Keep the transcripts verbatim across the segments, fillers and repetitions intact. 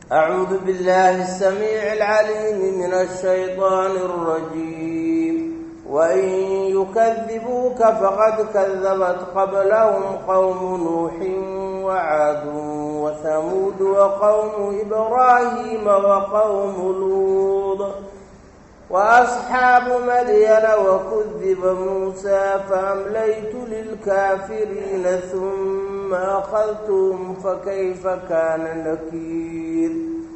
أعوذ بالله السميع العليم من الشيطان الرجيم وإن يكذبوك فقد كذبت قبلهم قوم نوح وعاد وثمود وقوم إبراهيم وقوم لوط وأصحاب مدين وكذب موسى فأمليت للكافرين ثم أخذتهم فكيف كان نكير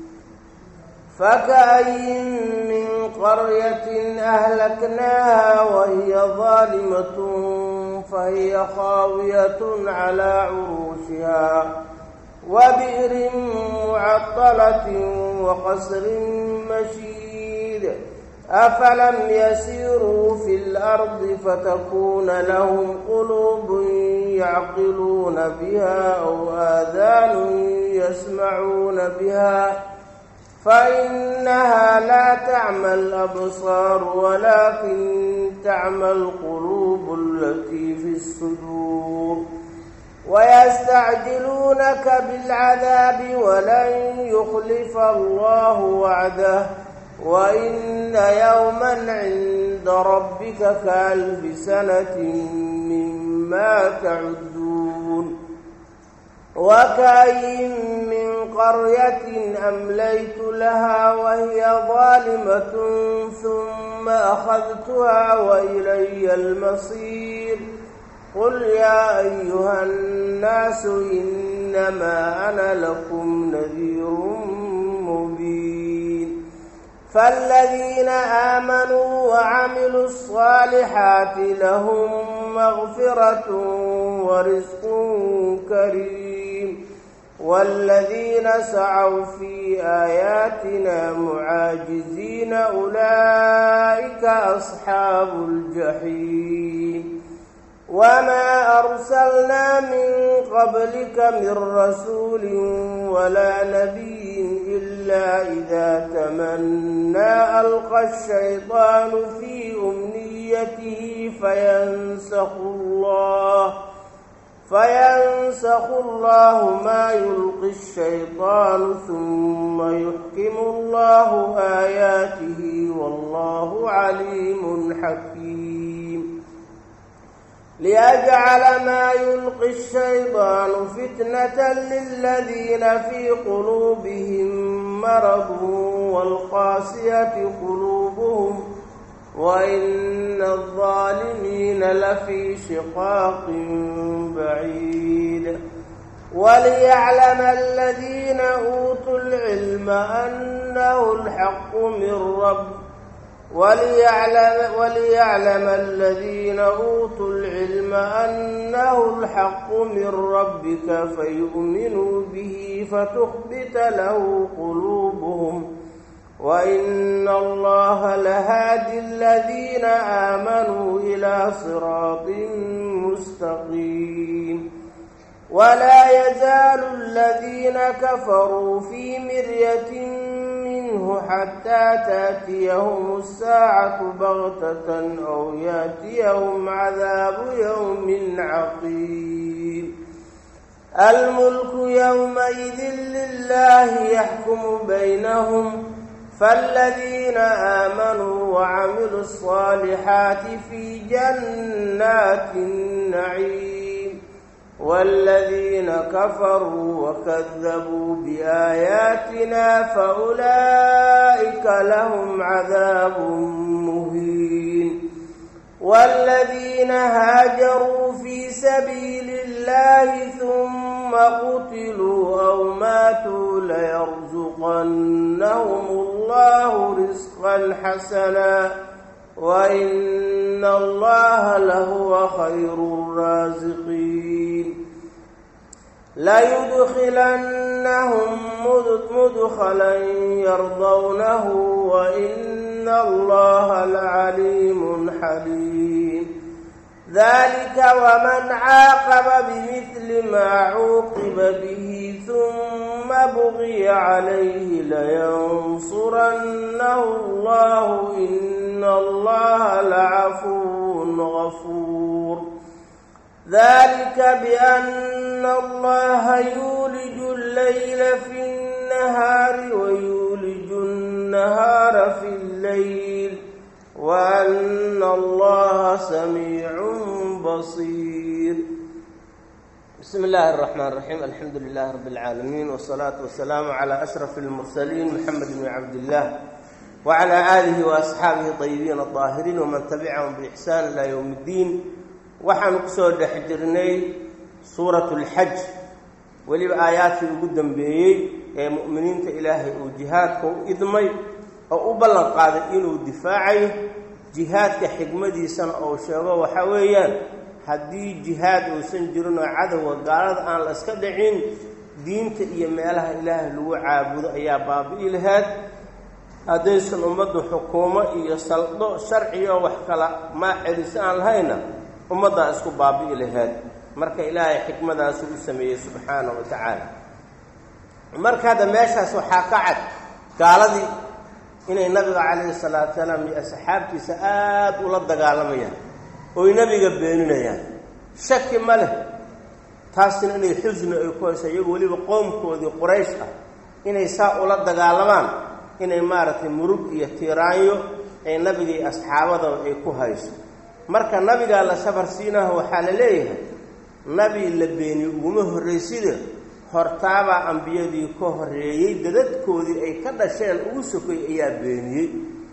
فكأين من قرية أهلكناها وهي ظالمة فهي خاوية على عروشها وبئر معطلة وقصر مشيد أفلم يسيروا في الأرض فتكون لهم قلوب يعقلون بها أو آذان يسمعون بها فإنها لا تعمى الأبصار ولكن تعمى القلوب التي في الصدور ويستعجلونك بالعذاب ولن يخلف الله وعده وإن يوما عند ربك كألف سنة مما تعدون وكأين من قرية أمليت لها وهي ظالمة ثم أخذتها وإلي المصير قل يا أيها الناس إنما أنا لكم نذير مبين فالذين آمنوا وعملوا الصالحات لهم مغفرة ورزق كريم والذين سعوا في آياتنا معاجزين أولئك أصحاب الجحيم وما أرسلنا من قبلك من رسول ولا نبي إلا إذا تمنى ألقى الشيطان في أمنيته فينسخ الله فينسخ الله ما يلقي الشيطان ثم يحكم الله آياته والله عليم حكيم ليجعل ما يلقي الشيطان فتنة للذين في قلوبهم مرض والقاسية قلوبهم وإن الظالمين لفي شقاق بعيد وليعلم الذين أوتوا العلم أنه الحق من رب وليعلم, وليعلم الذين أوتوا العلم أنه الحق من ربك فيؤمنوا به فتخبت له قلوبهم وإن الله لهادي الذين آمنوا إلى صراط مستقيم ولا يزال الذين كفروا في مرية منه حتى تأتيهم الساعة بغتة أو يأتيهم عذاب يوم عقيم الملك يومئذ لله يحكم بينهم فالذين آمنوا وعملوا الصالحات في جنات النعيم والذين كفروا وكذبوا بآياتنا فأولئك لهم عذاب مهين والذين هاجروا في سبيل الله ثم قتلوا أو ماتوا ليرزقنهم الله رزقا حسنا وإن الله لهو خير الرازقين ليدخلنهم مدخلا يرضونه وإن الله لعليم حليم ذلك ومن عاقب بمثل ما عوقب به ثم بغي عليه لينصرنه الله إن الله لعفو غفور ذلك بأن الله يولج الليل في النهار ويولج النهار في الليل وأن الله سميع بصير. بسم الله الرحمن الرحيم. الحمد لله رب العالمين، والصلاة والسلام على أشرف المرسلين محمد بن عبد الله وعلى آله وأصحابه الطيبين الطاهرين ومن تبعهم بإحسان إلى يوم الدين. waxaan ku soo dhex jirnay suuratul hajj waliba aayaadkii ugu dambeeyay ee mu'miniinta ilaahay uu jihaadka u idmay oo u ballan qaaday inuu difaacayo jihaadka xigmadiisana oo sheego waxa weeyaan haddii jihaad uusan jirin oo cadawga gaalada aan la iska dhicin diinta iyo meelaha ilaahay lagu caabudo ayaa baabi'i lahayd. haddaysan ummaddu xukuumo iyo saldo sharciyo wax kala ma celiso aan lahayna ummadda isku baabi'i lahayd. marka ilaahay xikmadaas uu sameeyay subxaanahu wa ta'ala. marka hada meeshaas waxaa ka cad gaaladii inay nabiga calayhi salaatu wasalaam iyo asxaabtiisa aad ula dagaalamayaan oo nabiga beeninayaan. shaki ma leh taasina inay xusni ay ku hayso iyagu weliba qoomkoodii quraysh ah inay saa ula dagaalamaan inay maaragtay murug iyo tiiraanyo ay nabiga iyo asxaabada ay ku hayso. marka nabiga la sabar siinaho waxaa la leeyahay nabi la beeni uguma horreysida hortaaba ambiyadii ka horreeyay dadadkoodii ay ka dhasheen ugu sokay ayaa beeniyey.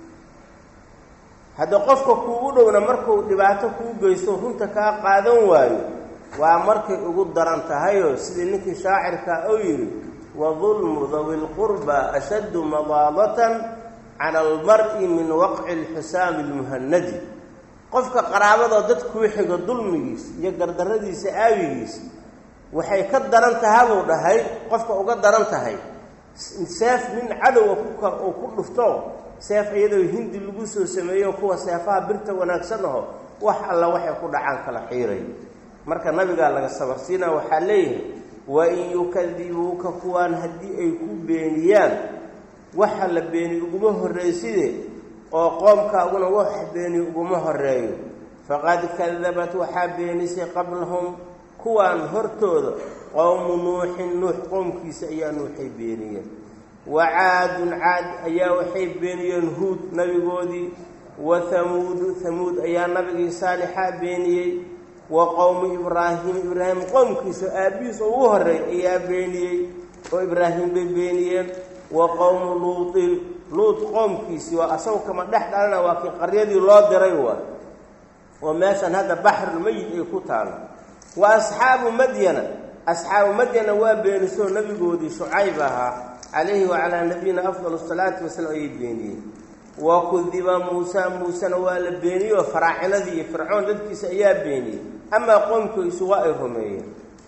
hadda qofka kuugu dhowna markuu dhibaato kuu geysto runta kaa qaadan waayo waa markay ugu daran tahayoo sidii ninkii shaacirka oo yidhi wadulmu dawi lqurba ashaddu madaadatan cala almar'i min waqci alxisaami almuhanadi. qofka qaraabada dad kuu xigo dulmigiisa iyo gardarradiisa aawigiisa waxay ka daran tahay buu dhahay qofka uga daran tahay seef nin cadowga uu ku dhufto seef iyadoo hindi lagu soo sameeyo kuwa seefaha birta wanaagsan aho wax alla waxay ku dhacaan kala xiiray. marka nabiga laga sabarsiina waxaa leeyahay wa in yukadibuuka kuwaan haddii ay ku beeniyaan waxa la beeni uguma horreyside oo qoomkaaguna wax beeni uguma horreeyo faqad kadabat waxaa beenisay qablahum kuwaan hortooda qowmu nuuxin nuux qoomkiisa ayaa nuuxay beeniyeen wa caadun caad ayaa waxay beeniyeen huud nabigoodii wa hamuudu hamuud ayaa nabigii saalixaa beeniyey wa qowmu ibraahim ibraahim qoomkiisa aabihiis ugu horreey ayaa beeniyey oo ibraahim bay beeniyeen wa qowmu luutin luut qoomkiisii waa asagu kama dhex dhalana waa kii qaryadii loo diray waa oo meeshan hadda baxrulmayid ay ku taalo. wa asxaabu madyana asxaabu madyana waa beeniso nabigoodii shucayb ahaa calayhi wacalaa nabiyina afdal salaatu wasalaam ayay beeniyeen. wa kudiba muusa muusena waa la beeniyey oo faraacinadii iyo fircoon dadkiisa ayaa beeniyey amaa qoomkiisu waa ay rumeeyeen.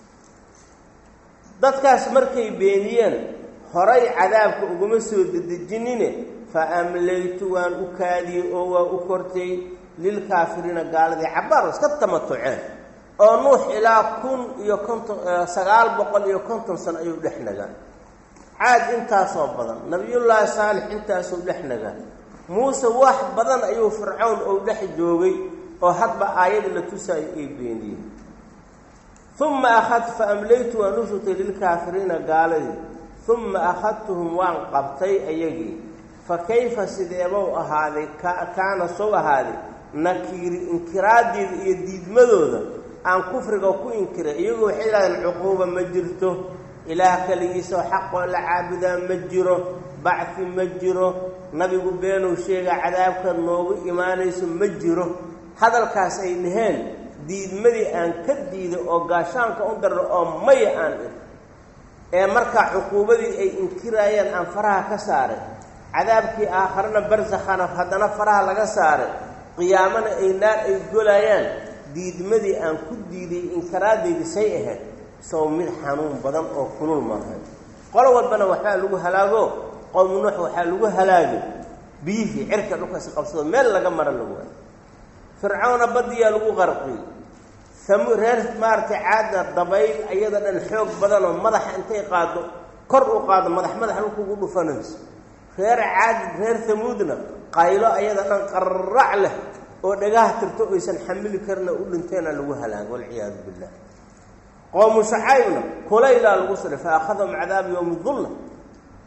dadkaas markay beeniyeen horay cadaabka uguma soo dedejinine fa amlaytu waan u kaadiyey oo waa u kortay lilkaafiriina gaaladii cabbaar iska tamatuceen oo nuux ilaa kun iyo konton sagaal boqol iyo konton sano ayuu dhex nagaan. caad intaasoo badan nabiyullaahi saalix intaasuu dhex nagaan. muuse wax badan ayuu fircown oo dhex joogay oo hadba aayad la tusaayo ay beeniyeen. uma akhadtu fa amlaytu waan u shutay lilkaafiriina gaaladii uma akhadtuhum waan qabtay ayagii fa kayfa sideebou ahaaday kaana soo ahaaday nakiiri inkiraaddeeda iyo diidmadooda aan kufriga ku inkiray. iyagoo waxay yidhahdeen cuquuba ma jirto, ilaah keligiisao xaqoo la caabudaa ma jiro, bacfi ma jiro, nabigu beenuu sheega cadaabka noogu imaanayso ma jiro. hadalkaas ay dhaheen diidmadii aan ka diiday oo gaashaanka u darro oo maya aan ih ee markaa cuquubadii ay inkiraayeen aan faraha ka saaray, cadaabkii aakharana barsakhana haddana faraha laga saaray, qiyaamana ay naar ay golayaan. diidmadii aan ku diiday inkiraadaydi say ahayd sow mid xanuun badan oo kulul maahay. qolo walbana waxaa lagu halaago qowmu nuux waxaa lagu halaagay biyihii cirka dhulkaasi qabsado meel laga mara lagu waayo. fircawna badiyaa lagu qarqiyey. samu reer maartay caadna dabayl ayada dhan xoog badan oo madaxa intay qaado kor u qaado madax madax lagu dhufanayso. reer caad reer samuudna qaylo ayada dhan qarrac leh oo dhagaha tirto aysan xamili karna u dhinteena lagu halaago wal ciyaad billah. qowmu shucaybna kulayla lagu soo fa akhadhum cadaab yawm dhulla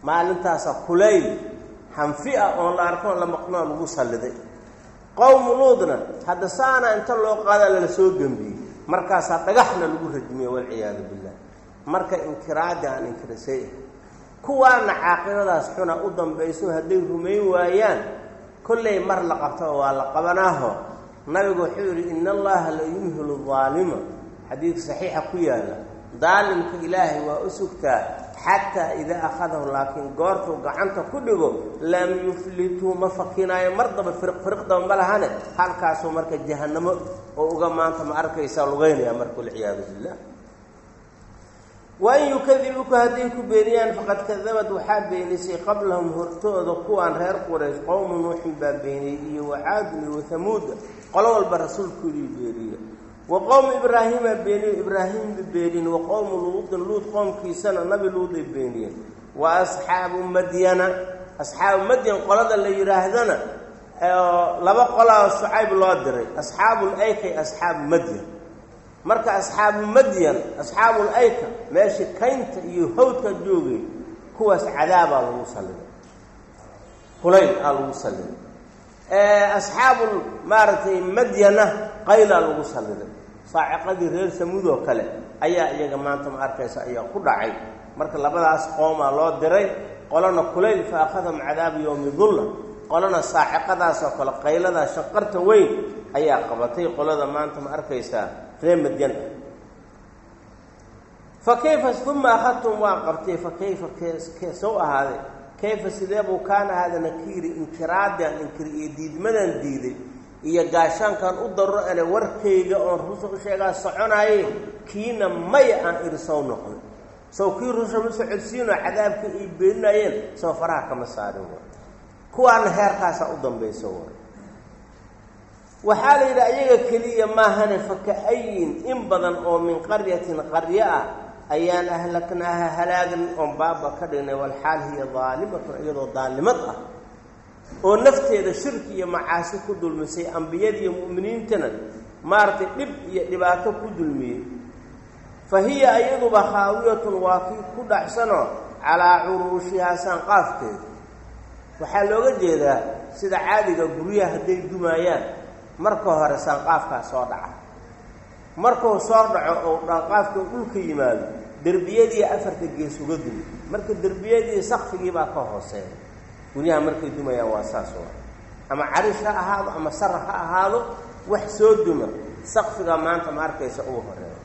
maalintaasa kulayl hanfi ah oon la arkoon la maqnoo lagu salliday qowmu luudna hadda saana inta loo qaada lala soo gembiyey markaasaa dhagaxna lagu rajmiyey walciyaadu billah marka inkiraada aan inkirisay kuwaana caaqibadaas xuna u dambayso hadday rumayn waayaan kollay mar la qabto waa la qabanaaho nabigu wuxuu yidhi ina allaha la yumhilu aalima xadiid saxiixa ku yaala daalimka ilaahay waa u sugtaa xataa idaa akhadahu laakiin goortuu gacanta ku dhigo lam yuflituu ma fakinaayo mar daba firiq firiqdaba ma lahane halkaasuu marka jahannamo oo uga maanta ma arkaysaa lugaynaya marka walciyaadu billah wain yukadibuuka hadday ku beeniyaan faqad kadabad waxaa beenisay qablahum hortooda kuwaan reer quraysh qowmu nuuxin baa beeniyey iyo wacaadun iyo wahamuuda qolo walba rasuulkoodii beeniye wa qowmu ibraahiima beeniye ibraahimba beenin wa qowmu luudin luud qoomkiisana nabi luuday beeniyeen wa asxaabu madyana asxaabu madyan qolada la yidhaahdana laba qolaa shucayb loo diray asxaabul aykay asxaabu madyan marka asxaabu madyan asxaabul ayka meeshii kaynta iyo hawdka joogay kuwaas cadaabaa lagu salliday kulayl aa lagu salliday asxaabul maaragtay madyana qaylaa lagu salliday saaciqadii reer samuud oo kale ayaa iyaga maanta ma arkaysa ayaa ku dhacay marka labadaas qoomaa loo diray qolana kulayl fa akhadahum cadaabu yowmi dulla qolana saaciqadaasoo kale qayladaa shaqarta weyn ayaa qabatay qolada maanta ma arkaysaa reer madyan fa kayfa uma akhadtum waan qabtay fa kayfa soo ahaaday kayfa sidee buu kaan ahaada nakiiri inkiraadaan inkiri iyo diidmadaan diiday iyo gaashaankan u darro ane warkayga oon rusul u sheegaa soconaaye kiina maya aan iri sow noqday sow kii rusul ma socodsiinoo cadaabkii ay beeninayeen sow faraha kama saarin war kuwaana heerkaasaa u dambayso war waxaa la yidhi ayaga keliya maahane faka-ayin in badan oo min qaryatin qaryo ah ayaan ahlaknaaha halaagin oon baaba ka dhignay walxaal hiya daalimatun iyadoo daalimad ah oo nafteeda shirki iyo macaasi ku dulmisay ambiyadiiyo mu'miniintana maaragtay dhib iyo dhibaato ku dulmiyey fa hiya iyaduba khaawiyatun waa kii ku dhacsanoo calaa curuushihaa saanqaafkeeda waxaa looga jeedaa sida caadiga guryaha hadday dumaayaan marka hore saanqaafkaa soo dhaca markuu soo dhaco oo dhaanqaafka dhulka yimaado derbiyadii afarta gees uga dumi marka derbiyadii sakfigii baa ka hooseeya guryaha markay dumayaan waa saas waa ama carish ha ahaado ama sara ha ahaado wax soo duma sakfiga maanta ma arkaysa ugu horeeya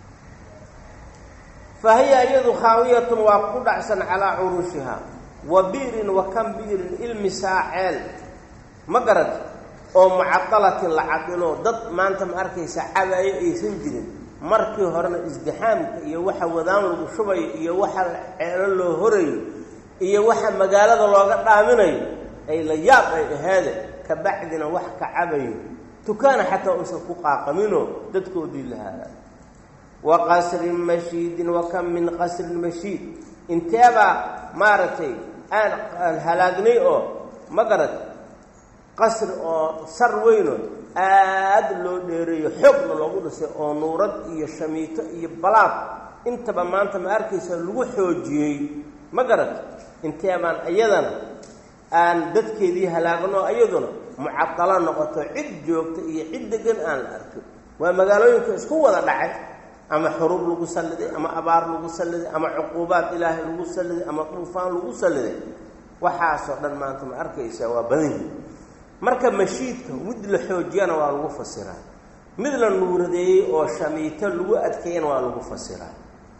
fa hiya iyadu khaawiyatun waa ku dhacsan calaa curuushihaa wa bi'rin wa kan bi'rin ilmi saaceel ma garad oo mucadalatin la cadilo dad maanta ma arkaysa cabaayo aysan jirin markii horena isdixaamka iyo waxa wadaan lagu shubayo iyo waxa ceelo loo horayo iyo waxa magaalada looga dhaaminayo ay la yaab ay ahaade ka bacdina wax ka cabayo tukaana xataa uusan ku qaaqamino dadkoodii lahaa wa qasrin mashiidin wa kam min qasrin mashiid inteeba maaragtay aan halaagnay oo ma garad qasri oo sar weyno aad loo dheereeyo xoogna loogu dhisay oo nuurad iyo shamiito iyo balaad intaba maanta ma arkaysa lagu xoojiyey ma garad inteebaan iyadana aan dadkeedii halaagno iyaduna mucadala noqoto cid joogta iyo cid degan aan la arkin waa magaalooyinka isku wada dhacay ama xuruub lagu salliday ama abaar lagu salliday ama cuquubaad ilaahay lagu salliday ama duufaan lagu salliday waxaasoo dhan maanta ma arkaysa waa badan yihin marka mashiidka mid la xoojiyana waa lagu fasiraa mid la nuuradeeyey oo shamiito lagu adkeeyana waa lagu fasiraa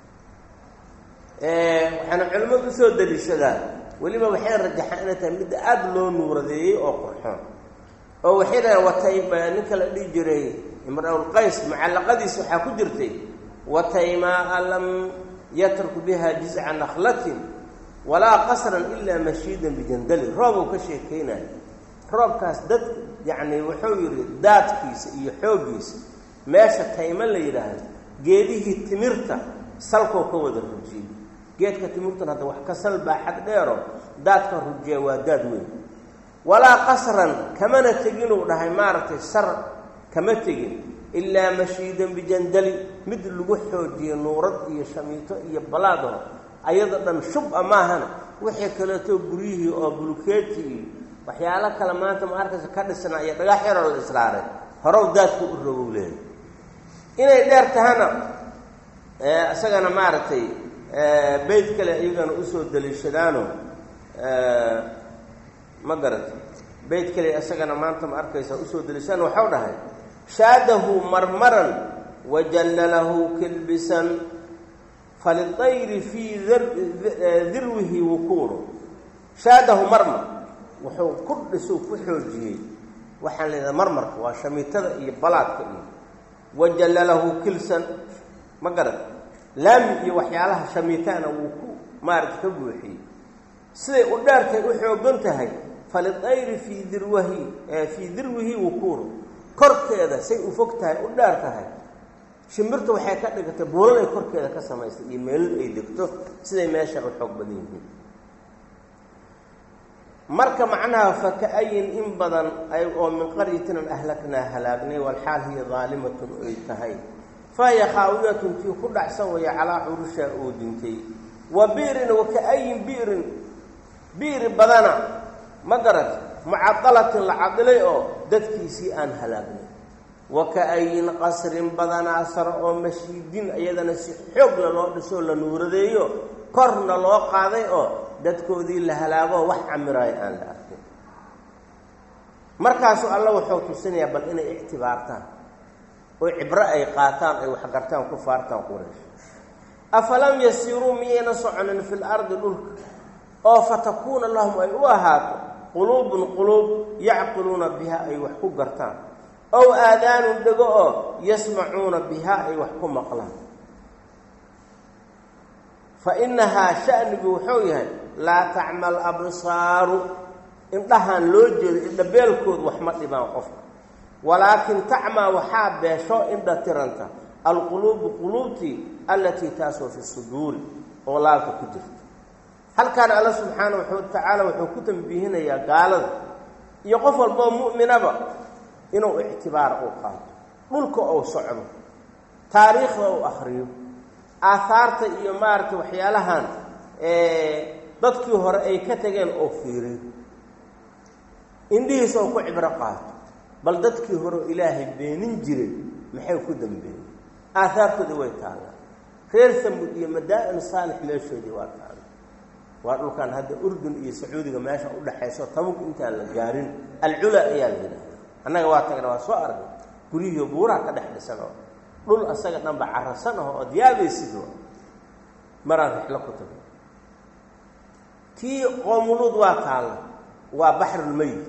waxaana culimmadu usoo daliishadaan weliba waxay rajaxaan inay tahay midda aada loo nuuradeeyey oo qurxoon oo waxay dhahaan watayma ninka la dhihi jiray imra-ulqays mucallaqadiisa waxaa ku jirtay wataymaa lam yatruku biha jizca nakhlatin walaa qasran ilaa mashiidan bijandali roobuu ka sheekeynayo roobkaas dad yacni wuxuu yidhi daadkiisa iyo xooggiisa meesha tayma la yidhaahdo geedihii timirta salkoo ka wada rujiyey geedka timirtuna hadda wax ka sal baaxad dheero daadka rujiya waa daad weyn walaa qasran kamana teginuu dhahay maaragtay sar kama tegin ilaa mashiidan bijandali mid lagu xoojiye nuurad iyo shamiito iyo balaado ayada dhan shub a maahana wixii kaleeto guryihii oo bulukeeti iyo waxyaalo kale maanta ma arkaysa ka dhisnaa iyo dhagax yaroo la israaray horow daadku u rogow leeyahay inay dheer tahana isagana maaragtay beyd kale iyagana usoo daliishadaano ma garata beyd kale isagana maanta ma arkaysa usoo daliishadaan waxau dhahay shaadahu marmaran wajallalahu kilbisan falidayri fii dirwihi wukuuru shaadahu marmar wuxuu ku dhisuu ku xoojiyey waxaan leedahay marmarka waa shamiitada iyo balaadka iyo wajallalahu kilsan ma garad laami iyo waxyaalaha shamiitaana wuu ku maaragta ka buuxiyey siday u dheertay u xoogan tahay falidayri fii dirwahi fii dirwihi wukuuru korkeeda say u fog tahay u dheer tahay shimbirta waxay ka dhigatay buulal ay korkeeda ka samaystay iyo meelad ay degto siday meesha u xoog badan yihiin marka macnaha faka'ayin in badan ay oo min qaryatin ahlaknaa halaagnay walxaal hiya daalimatun ay tahay fahiya khaawiyatun tii ku dhacsan waya calaa curushaa oo dintay wa biirin waka'ayin biirin biiri badana ma garad mucadalatin la cadilay oo dadkiisii aan halaagnay waka'ayin qasrin badanaa sar oo mashiidin iyadana si xoogla loo dhisoo la nuuradeeyo korna loo qaaday oo dadkoodii la halaago wax camiraay aan la arkin markaasuu alla wuxuu tusinayaa bal inay ictibaartaan oo cibro ay qaataan ay wax gartaan ku faartaan quraysh afalam yasiiruu miyayna soconin fi lardi dhulka oo fatakuuna lahum ay u ahaato quluubun quluub yacqiluuna biha ay wax ku gartaan ow aadaanun dhego oo yasmacuuna biha ay wax ku maqlaan fa innahaa sha'nigu wuxuu yahay laa tacma alabsaaru indhahaan loo jeedo indhabeelkoodu wax ma dhibaan qofka walaakin tacmaa waxaa beesho indha tiranta alquluubu quluubtii allatii taasoo fi suduuri oo laabta ku jirta halkaan alla subxaana watacaala wuxuu ku tambiihinayaa gaalada iyo qof walboo mu'minaba inuu ictibaar u qaato dhulka ou socdo taariikhda uu akhriyo aahaarta iyo maaragtay waxyaalahan dadkii hore ay ka tageen oo fiiriyo indhihiisa oo ku cibro qaato bal dadkii hore oo ilaahay beenin jiray maxay ku dambeeyey aahaartoodii way taallaa reer samud iyo madaa'in saalix meeshoodii waa taalla waa dhulkan hadda urdun iyo sacuudiga meesha u dhaxayso tabuk intaan la gaarin alcula ayaa la yidhahda annaga waa tagna waa soo aragnay guryihiio buuraha ka dhex dhisan oo dhul asaga dhanba carasan aho ood yaabaysido maraan rixlo ku tago tii qoomuluud waa taalla waa baxrulmeyd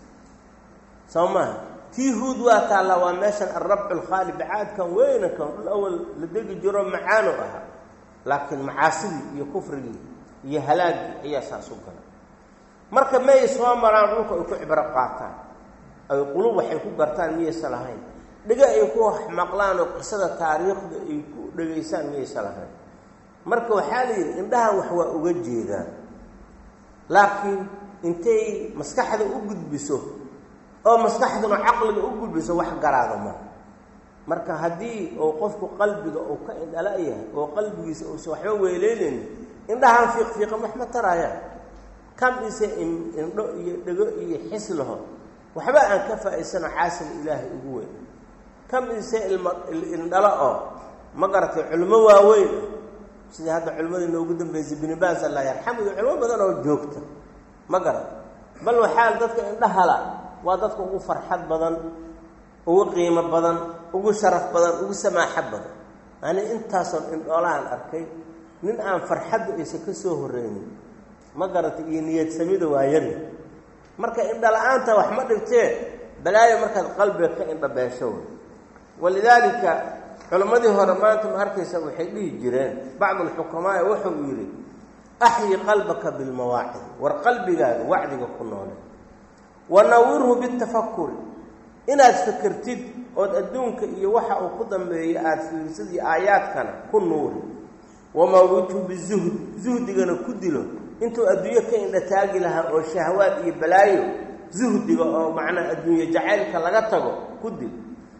soo maaha tii huud waa taalla waa meeshan alrabcu alkhaali bacaadkan weynankan dhul awal la degi jiro macaano ahaa laakiin macaasidii iyo kufrigii iyo halaagii ayaa saas u gala marka may soo maraan dhulka ay ku cibro qaataan ay qulub waxay ku gartaan miyaysa lahayn dhiga ay ku maqlaan oo qisada taariikhda ay ku dhegaysaan miyaysa lahayn marka waxaa la yidhi indhahan wax waa uga jeedaan laakiin intay maskaxda u gudbiso oo maskaxduna caqliga u gudbiso wax garaado ma marka haddii uu qofku qalbiga uu ka indhala yahay oo qalbigiisa uusa waxba weeleynaynin indhahaan fiiqfiiqan wax ma taraayaan kam ise indho iyo dhego iyo xis laho waxba aan ka faa'iidsano caasim ilaahay ugu weyn kam ise ilma indhala oo ma garatay culimo waaweyn sidii hadda culimadii noogu dambeysay ibn baaz allah yarxamu iyo culimo badan oo joogta ma garat bal waxaa dadka indhahala waa dadka ugu farxad badan ugu qiimo badan ugu sharaf badan ugu samaaxa badan yani intaasoo indhoolahan arkay nin aan farxaddu aysan ka soo horreynin ma garatay iyo niyad samida waa yari marka indhala-aanta wax ma dhibtee balaayo markaad qalbiga ka indhabeesho wey walidaalika culimmadii hore maanta ma arkaysa waxay dhihi jireen bacdu alxukamaa wuxuu yidhi axyi qalbaka bilmawaacid war qalbigaaga wacdiga ku noole wanawirhu bitafakuri inaad fikirtid ood adduunka iyo waxa uu ku dambeeyo aada fiirsid iyo aayaadkana ku nuuri wamawrijhu bizuhd zuhdigana ku dilo intuu adduunyo ka indha taagi lahaa oo shahwaad iyo balaayo zuhdiga oo macnaa adduunye jacaylka laga tago ku dil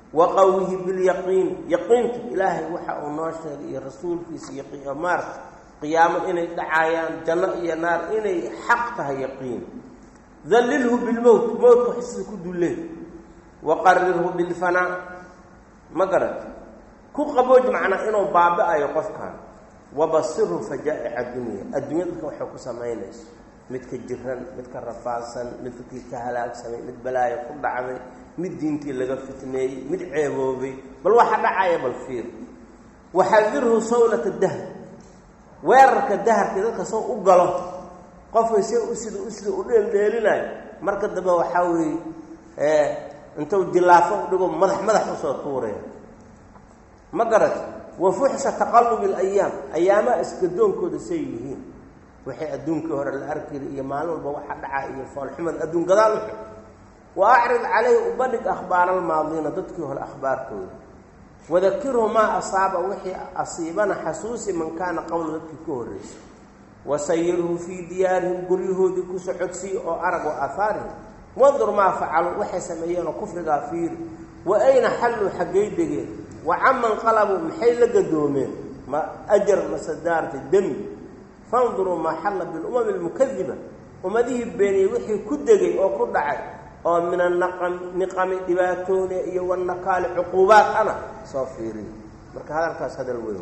waqawihi bilyaqiin yaqiinta ilaahay waxa uu noo sheegay iyo rasuulkiisa iyo qiyaamaarka qiyaamo inay dhacayaan janno iyo naar inay xaq tahay yaqiin dallilhu bilmowt mowtka xisida ku dullee waqarirhu bilfanaa ma garat ku qabooj macnaa inuu baaba-ayo qofkan wabasirhu fajaa'ica dunya adduunya dadka waxay ku samaynayso midka jiran midka rafaadsan midkii ka halaagsamay mid balaayo ku dhacday mid diintii laga fitneeyey mid ceeboobay bal waxa dhacaya bal fiir waxadirhu sawlata dahr weerarka daharka dadka soo u galo qofay si u sida u sida u dheeldheelinayo marka dambe waxaa weeye ee intuu dilaafo u dhigo madax madax u soo tuuraya ma garat wa fuxsha taqallub al-ayyam ayama iskadoonkooda say yihiin waxay adduunka hore la arkay iyo maalin walba waxa dhacay iyo foolxumad adduun gadaal wa a'rid alayhi ubadid akhbaar al-maadina dadkii hore akhbaarkooda وذكره ما أصاب وحي أصيبنا حسوس من كان قول ذلك كوريس وسيره في ديارهم قريه ذكو سعكسي أو أرق وأثاره وانظر ما فعلوا وحي سميين وكفر غافير وأين حلوا حقيدك وعمن قلبوا محيل قدومين ما أجر مسدارة الدم فانظروا ما حل بالأمم المكذبة وما ذهب بيني وحي كدقي أو كدعي أو من النقم نقم دباتون إيو والنقال عقوبات أنا صافيري مرك هذا الكاس هذا الويل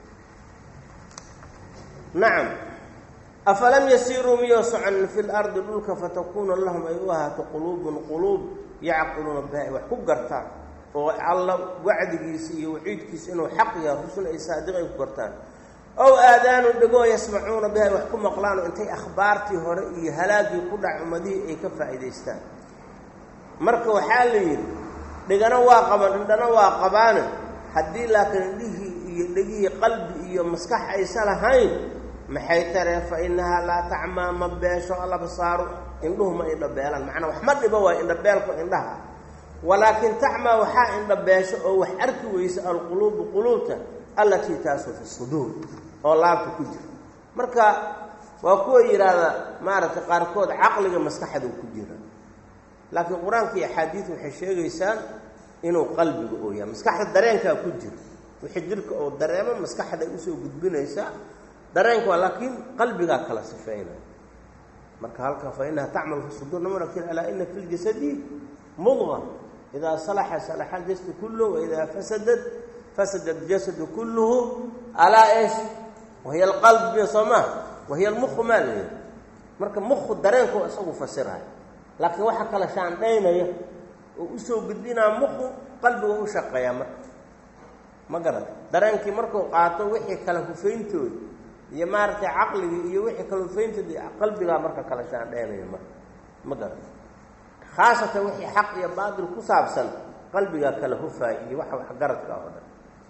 نعم أفلم يسيروا ميوسعا في الأرض دولك فتكون لهم أيها قلوب قلوب يعقلون بها وحقرتان والله وعد كيسي وعيد كيسي إنه حق يا رسول أي صادق يقرتان أو آذان دقوا يسمعون بها وحكم مقلان أنتي أخبارتي هرئي هلاقي كل عمدي أي كفا إذيستان marka waxa la yiri dhigana waa qaban indhana waa qabaan hadii laakiin dhihi iyo dhigi qalbi iyo maskax ay salahayn maxay taree fa inaha la ta'ma mabeesho alla basaaru indhuhu ma indha beelan macna wax ma dhibo waa indha beelku indhaha walakin ta'ma waxa indha beesho oo wax arki weysa alqulub qulubta allati taasu fi sudur oo laabta ku jira marka waa ku yiraahda maarata qaarkood aqliga maskaxda ku jira لكن القرآن في حديث وحشيغيسان إنه قلبه أويا مسكحة درينك كجر وحجرك أو دريمة مسكحة يوسف قدبينيسا درينك ولكن قلبك كلا صفين مرك هلك فإنها تعمل في الصدور نمر كثير ألا إن في الجسد مضغة إذا صلح صلح الجسد كله وإذا فسدت فسد الجسد كله على إيش وهي القلب بصماه وهي المخ مالي مرك مخ درينك أسوق فسرها لكن waxa kala shaandeynaya oo u soo gudbina muxu qalbiga u shaqeeya marka ma garad dareenkii markuu qaato wixii kala hufeyntood iyo maartay aqliga iyo wixii kala hufeyntood qalbiga marka kala shaandeynaya marka ma garad khaasatan wixii xaq iyo baadil ku saabsan qalbiga kala hufay iyo waxa wax garadka oo dhan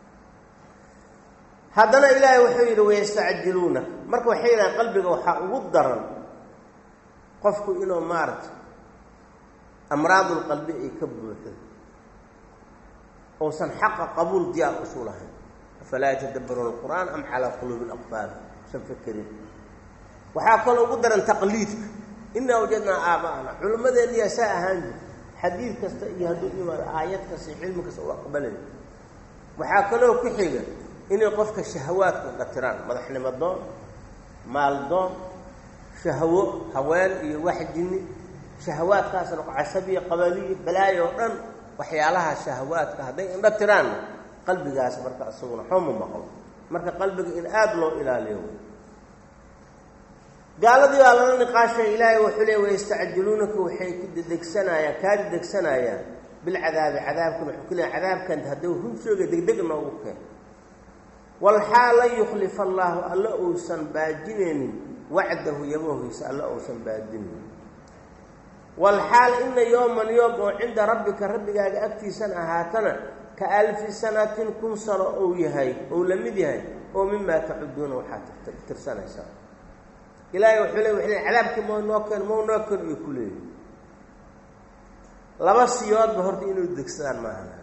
hadana ilaahay wuxuu yiri way istacjiluna marka waxayna qalbiga waxa ugu daran qofku inuu maartay أمراض القلب أي كبوته أو سن حق قبول ديار أصولها فلا يتدبرون القرآن أم على قلوب الأقفال سنفكرين وحاكلوا قدرا تقليدك إنا وجدنا آباءنا علماء ذي يساء هانج حديث كست يهدوني وآيات كست علمك سواء قبلني وحاكلوا كحيلة إن يقفك الشهوات والقتران مدحنا مضون مال دون شهوة هوان واحد جني شهوات كاسر عصبية قبلية بلايا ودن وحيالها شهوات كهذي إن بتران قلبي جالس مركز الصورة حمو مقلب مركز قلبك إن أدلوا إلى اليوم قال ذي على النقاش إلهي وحلي ويستعجلونك وحيك دك سنة يا كاد دك سنة يا بالعذاب عذابكم وحكلنا عذاب كان تهدوه هم سوق دك دك نوك والحال يخلف الله الله أوسن باجنين وعده يبوه يسأل الله أوسن باجنين والحال إن يوم اليوم عند ربك ربك أكتي سنة هاتنا كألف سنة كن صر أو يهي أو لمد يهي أو مما تعدون وحاتف ترسنا يسار إلهي وحلي وحلي عذابك مو نوكل مو نوكل يكلي لبس يواد بهرت إنه الدكسان معنا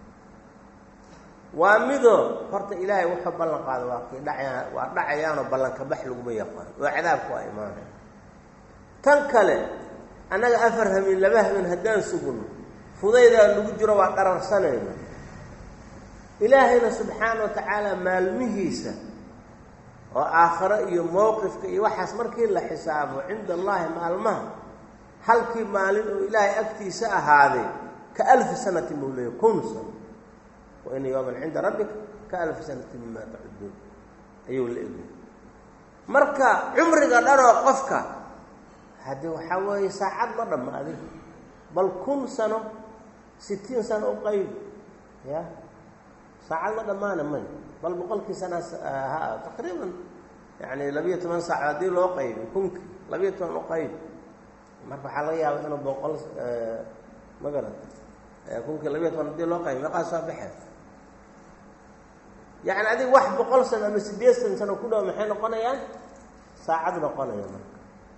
وامدو هرت إلهي وحب الله قال واقي دعيان ودعيان وبلن كبحل وبيقان وعذابك وإيمان تنكله أنا أفرهم من لبه من هدان سجن فضيدا نجرا وقرر سنة إلهنا سبحانه وتعالى مال مهيسة oo aakhiro iyo mowqifka iyo waxaas markii la xisaabo cinda allaahi maalmaha halkii maalin oo ilaahay agtiisa ahaaday ka alfi sanatin buu leeyahy kun sano wa ina yowman cinda rabbika ka alfi sanatin mima tacuduun ayuu la egay marka cumriga dhanoo qofka haddii waxaa weeye saacad ma dhammaaday bal kun sano sittiin sano u qayb ya saacad ma dhammaana may bal boqolkii sanaa ha taqriiban yani labiyo toban saac haddii loo qaybi kunkii labiyo toban u qayb marka waxaa laga yaaba inuu boqol ma garata kunkii labiyo toban haddii loo qaybi meeqaa soo baxee yani adiga wax boqol sano ama sideetan sano ku dhaw maxay noqonayaan saacad noqonaya marka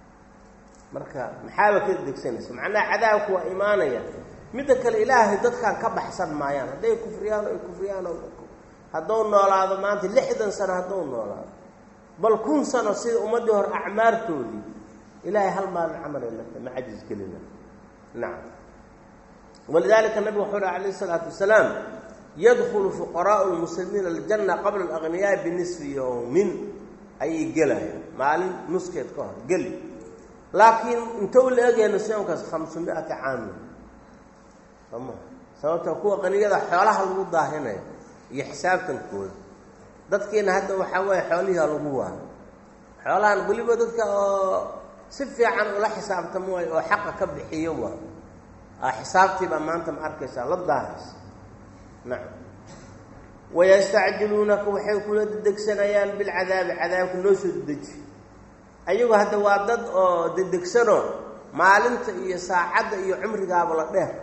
marka maxaaba ka degsanaysa macnaha cadaabku waa imaanaya midda kale ilaahay dadkan ka baxsan maayaan hadday kufriyaan ay kufriyaan hadduu noolaado maanta lixdan sano hadduu noolaado bal kun sano sida ummaddii hore acmaartoodii ilaahay hal maalin camal ay lata ma cajiz gelina nacam walidaalika nabigu wuxuu uhi calayhi isalaatu wasalaam yadkhulu fuqaraa'u lmuslimiina aljanna qabla alagniyaa binisfi yowmin ayay gelayaan maalin nuskeed ka hor geli laakiin intou la egayno siamkaas khamsumiati caamin sama sababta kuwa qaniyada xoolaha lagu daahinayo iyo xisaabtankooda dadkiina hadda waxaa weeye xoolihiia lagu waayo xoolahan weliba dadka oo si fiican ula xisaabtamo way oo xaqa ka bixiyo waa aa xisaabtiibaa maanta ma arkaysaa la daahaysa nacam wayastacjiluunaka waxay kula dedegsanayaan bilcadaabi cadaabka noo soo dedeji ayagu hadda waa dad oo dedegsanoo maalinta iyo saacadda iyo cumrigaaba la dheer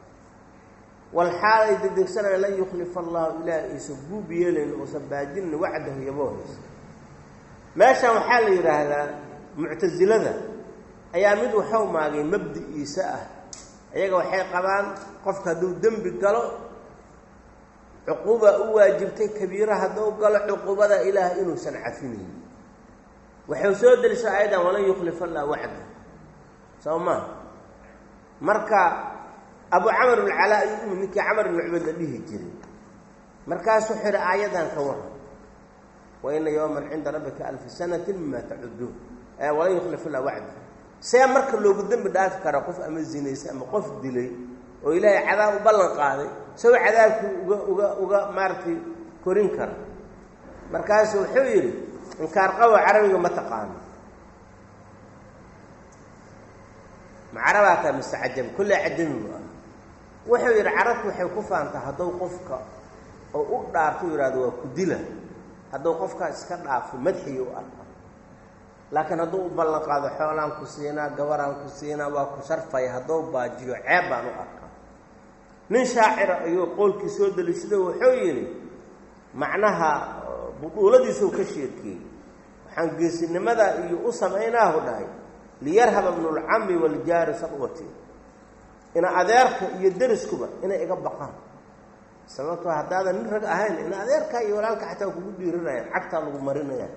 walxaal ay dedegsanayaan lan yukhlifa allahu ilaahi aysan guub yeelayn uusan baajinna wacdahu yaboohaysa meeshan waxaa la yidhaahdaa muctasilada ayaa mid waxuu maagay mabdi'iisa ah iyaga waxay qabaan qofka hadduu dembi galo cuquuba u waajibtay kabiira hadduu galo cuquubada ilaahay inuusan cafinayn waxay soo delisay ayadan walan yukhlifa allah wacda soo maa marka abu camar alcalaa iyo ninkii camar ibn cubayd la dhihi jiray markaasuu xidhi aayadan ka waran wa ina yowman cinda rabbika alfi sanatin mima tacuduun walan yukhlifa allah wacda see marka loogu dembi dhaafi karaa qof ama zinaysay ama qof dilay oo ilaahay cadaab u ballan qaaday isagoo cadaabkii uga uga uga maaragtay korin kara markaasuu wuxuu yidhi inkaar qabo carabiga ma taqaano ma carabaa kaa mise cajami kulle cajami bu ah wuxuu yidhi carabku waxay ku faantaa hadduu qofka oo u dhaarto yidhahdo waa ku dila hadduu qofkaa iska dhaafo madxiga u arka laakiin hadduu u ballan qaado xoolaan ku siinaa gabaraan ku siinaa waa ku sharfaya hadduu baajiyo ceeb baan u arkaa nin shaacira ayuu qoolkii soo deliishado wuxuu yidhi macnaha buduuladiisuu ka sheekeeyey waxaan geesinimada iyo u samaynaahu dhahay liyarhaba bnulcami waljaari sadwati ina adeerka iyo deriskuba inay iga baqaan sababtoo haddaadan nin rag ahayn ina adeerkaa iyo walaalka xataa kugu dhiirinayaan cagtaa lagu marinayaan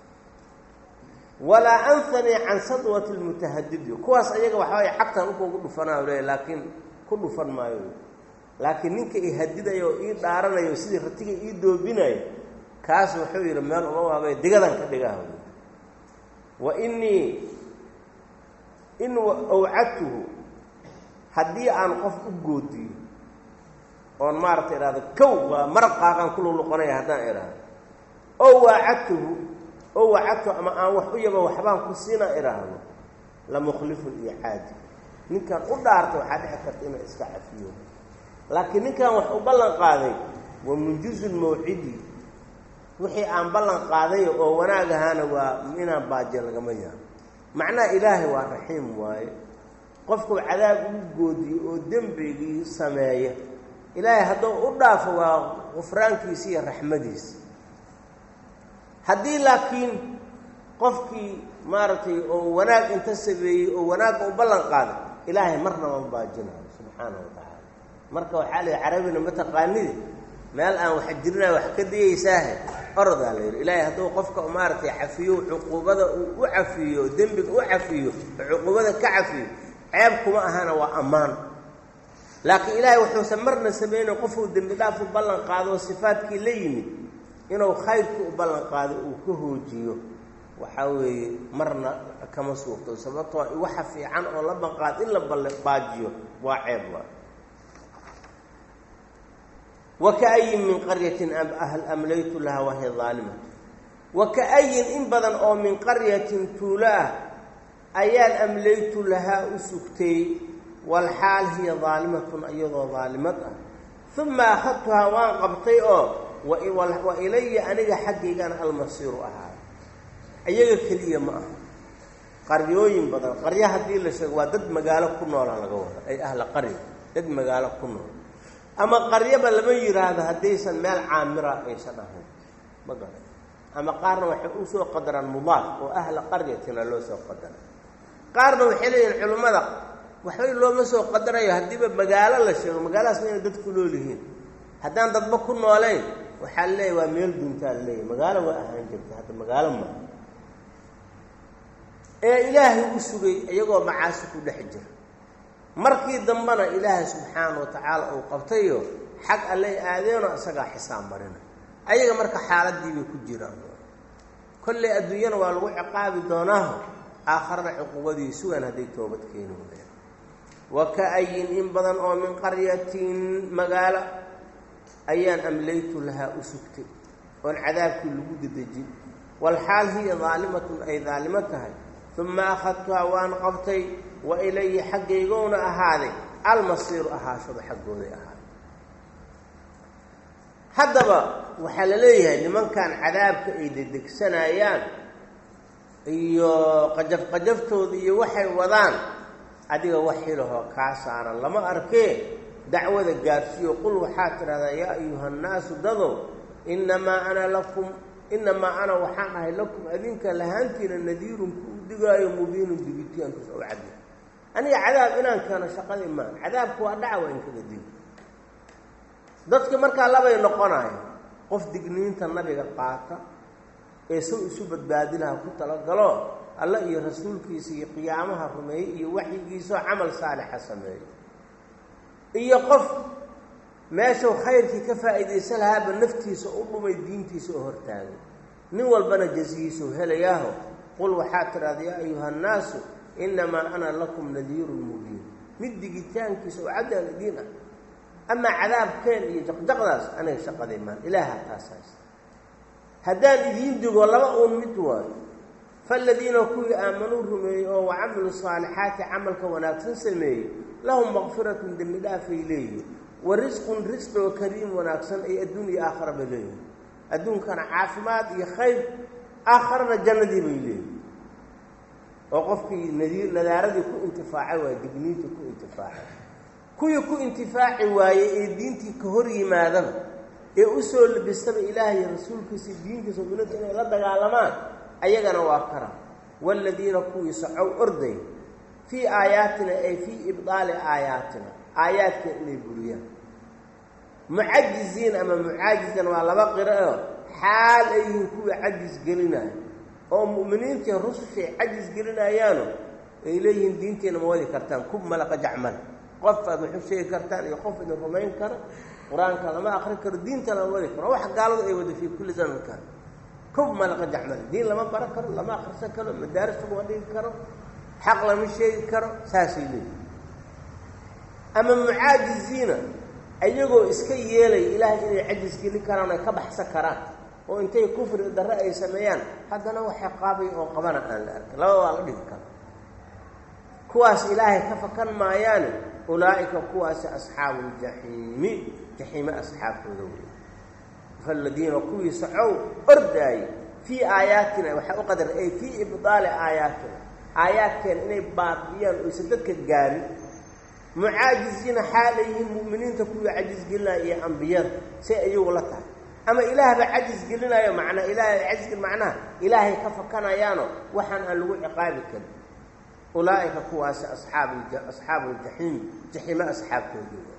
walaa anhanii can sadwati lmutahadidi kuwaas ayaga waxawaay cagtaan ukugu dhufanaayo le laakiin ku dhufan maayo laakiin ninka i hadidayo oo ii dhaaranayo sidii ratiga ii doobinayo kaas wuxuu yidhi meel uma waabay digadan ka dhigaha wa inii in awcadtuhu haddii aan qof u goodiyo oon maaragta idhahdo kow waa maraq qaaqaan ku luluqonaya haddaan idhaahdo oo waacadtuhu oo wacadtu ama aan wax u yaba waxbaan ku siinaa idhaahdo la mukhlifun iyo caadi ninkaan u dhaarta waxaa dhici karta inay iska cafiyo laakiin ninkaan wax u ballan qaaday waa munjizul mawcidi wixii aan ballan qaaday oo wanaag ahaana waa inaan baajiyo lagama yaabo macnaha ilaahay waa raxiim waaye qofku cadaab ugu goodiyo oo dembigii sameeya ilaahay hadduu u dhaafo waa qufraankiisa iyo raxmadiisa haddii laakiin qofkii maaragtay oo wanaag inta sameeyey oo wanaagga u ballan qaaday ilaahay marnaba ma baajinayo subxaanahu wa tacaala marka waxaa la yidhi carabina ma taqaanidi meel aan wax jirinayo wax ka dayaysaahe orodaa la yidhi ilaahay hadduu qofka maaragtay cafiyo cuquubada uu u cafiyo dembiga u cafiyo cuquubada ka cafiyo ceeb kuma ahana waa ammaan laakiin ilaahay wuxuusan marna samaynayn qofuu dembi dhaaf u ballan qaado sifaadkii la yimid inuu khayrkii u ballan qaado uu ka hoojiyo waxaa weeye marna kama suurto sababtoo waxa fiican oo la banqaad in la baajiyo waa ceeb waa waka'ayin min qaryatin amlaytu laha wahiya daalimatu waka'ayin in badan oo min qaryatin tuulo ah ayaan amlaytu lahaa u sugtay walxaal hiya daalimatun iyadoo daalimad ah uma akhadtuhaa waan qabtay oo wa ilaya aniga xaggaygana almasiiru ahaa ayaga keliya ma aha qaryooyin badan qarya haddii la sheego waa dad magaalo ku noola laga wada ay ahla qarya dad magaalo ku nool ama qaryaba lama yidhaahdo haddaysan meel caamira aysan ahayn ma garan ama qaarna waxay u soo qadaraan mudaaf oo ahla qaryatina loo soo qadara qaarna waxay leeyihin culimmada waxbay looma soo qadarayo haddiiba magaalo la sheego magaaladaasna inay dad ku nool yihiin haddaan dadba ku noolayn waxaa leeyahy waa meel duntaa la leeyahy magaalo waa ahaan jirta hadda magaalo ma ee ilaahay u sugay iyagoo macaasi ku dhex jira markii dambena ilaahay subxaana wa tacaala uu qabtayo xag allay aadeenoo isagaa xisaab marina ayaga marka xaaladii bay ku jiraan kolley adduunyana waa lagu ciqaabi doonaaho aakharna cuquubadii sugan hadday toobad keeni wayaan waka'ayin in badan oo min qaryatin magaalo ayaan amlaytu lahaa u sugtay oon cadaabkii lagu dedejin walxaal hiya daalimatun ay daalimo tahay uma akhadtuhaa waan qabtay wa ilaya xaggaygowna ahaaday almasiiru ahaashada xaggooday ahaaday haddaba waxaa la leeyahay nimankan cadaabka ay dedegsanayaan iyo qajaf qajaftooda iyo waxay wadaan adiga wax xilahoo kaa saaran lama arkee dacwada gaarsiiyo qul waxaa tidhahdaa yaa ayuha nnaasu dadow innamaa ana lakum innamaa ana waxaan ahay lakum adinka lahaantiina nadiirun ku digaayo mubiinun digitaankus oo caddi aniga cadaab inaan keeno shaqadii maan cadaabku waa dhaca waa in kaga digo dadka markaa labay noqonayo qof digniinta nabiga qaata ee sow isu badbaadi laha ku talagalo alla iyo rasuulkiisa iyo qiyaamaha rumeeyey iyo waxyigiisao camal saalixa sameeyo iyo qof meeshuu khayrkii ka faa'iidaysan lahaaba naftiisa u dhumay diintiisa oo hortaagay nin walbana jazihiisuu helayaaho qul waxaa tidhahda yaa ayuha annaasu innamaa ana lakum nadiirun mubiin mid digitaankiisa oo caddaan idiin ah amaa cadaabkeen iyo jaqjaqdaas aniga shaqaday maan ilaaha taas haysta haddaan idiin digo laba uun mid waayo faaladiina kuwii aamanuu rumeeyey oo wacamilu saalixaati camalka wanaagsan sameeyey lahum maqfiratun dembi dhaafay leeyihin wa risqun risqi oo kariim wanaagsan ay adduun iyo aakhara bay leeyihin adduunkana caafimaad iyo khayr aakharana jannadii bay leeyihin oo qofkii nadiir nadaaradii ku intifaacay waaye digniintii ku intifaacay kuwii ku intifaaci waayey ee diintii ka hor yimaadaba ee u soo labistaba ilaahay iyo rasuulkiisa diinkiisa ummada inay la dagaalamaan ayagana waa kara waaladiina kuwii socow orday fii aayaatina ay fii ibdaali aayaatina aayaadka inay buriyaan mucajiziin ama mucaajizan waa laba qiro oo xaal ay yihiin kuwii cajis gelinaayo oo mu'miniintii rusushay cajis gelinayaano ay leeyihiin diinteenna ma wadi kartaan kub malaqa jacmal qof aad waxu sheegi kartaan iyo qof idin rumayn karo qur-aanka lama akri karo diinta lama wadi karo wax gaaladu ay wada fii kulli zamankan kub malaqa jacmal diin lama baro karo lama akhrisan karo madaaris laguma dhigi karo xaq lama sheegi karo saasay leeyihin ama mucaajiziina ayagoo iska yeelay ilaahay inay cajis gelin karaan ay ka baxsan karaan oo intay kufri darre ay sameeyaan haddana waxay qaabay oo qabana aan la arkin laba waa la dhigi karo kuwaas ilaahay ka fakan maayaane ulaa'ika kuwaasi asxaabu ljaxiimi jaxiime asxaabtooda wey faaladiina kuwii socow ordaayey fii aayaatina waxaa u qadar ay fii ibdaali aayaatina aayaadkeena inay baabiyaan oysan dadka gaarin mucaajiziina xaalayihiin mu'miniinta kuwii cajis gelinaya iyo ambiyada say ayagu la tahay ama ilaahba cajis gelinayo macnaa ilaahay cajisgel macnaha ilaahay ka fakanayaano waxaan aan lagu ciqaabi karin ulaa'ika kuwaasi asxaabu asxaabu ljaxiim jaxiime asxaabtooda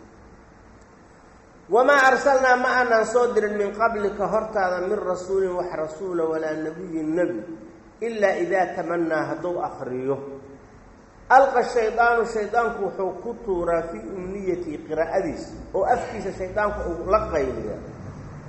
wamaa arsalnaa ma aanaan soo dirin min qablika hortaada min rasuulin wax rasuula walaa nabiyin nebi ilaa idaa tamanaa hadduu akriyo alqa shaydaanu shaydaanku wuxuu ku tuuraa fii umniyatii qiraa'adiisa oo afkiisa shaydaanku uu la qayliya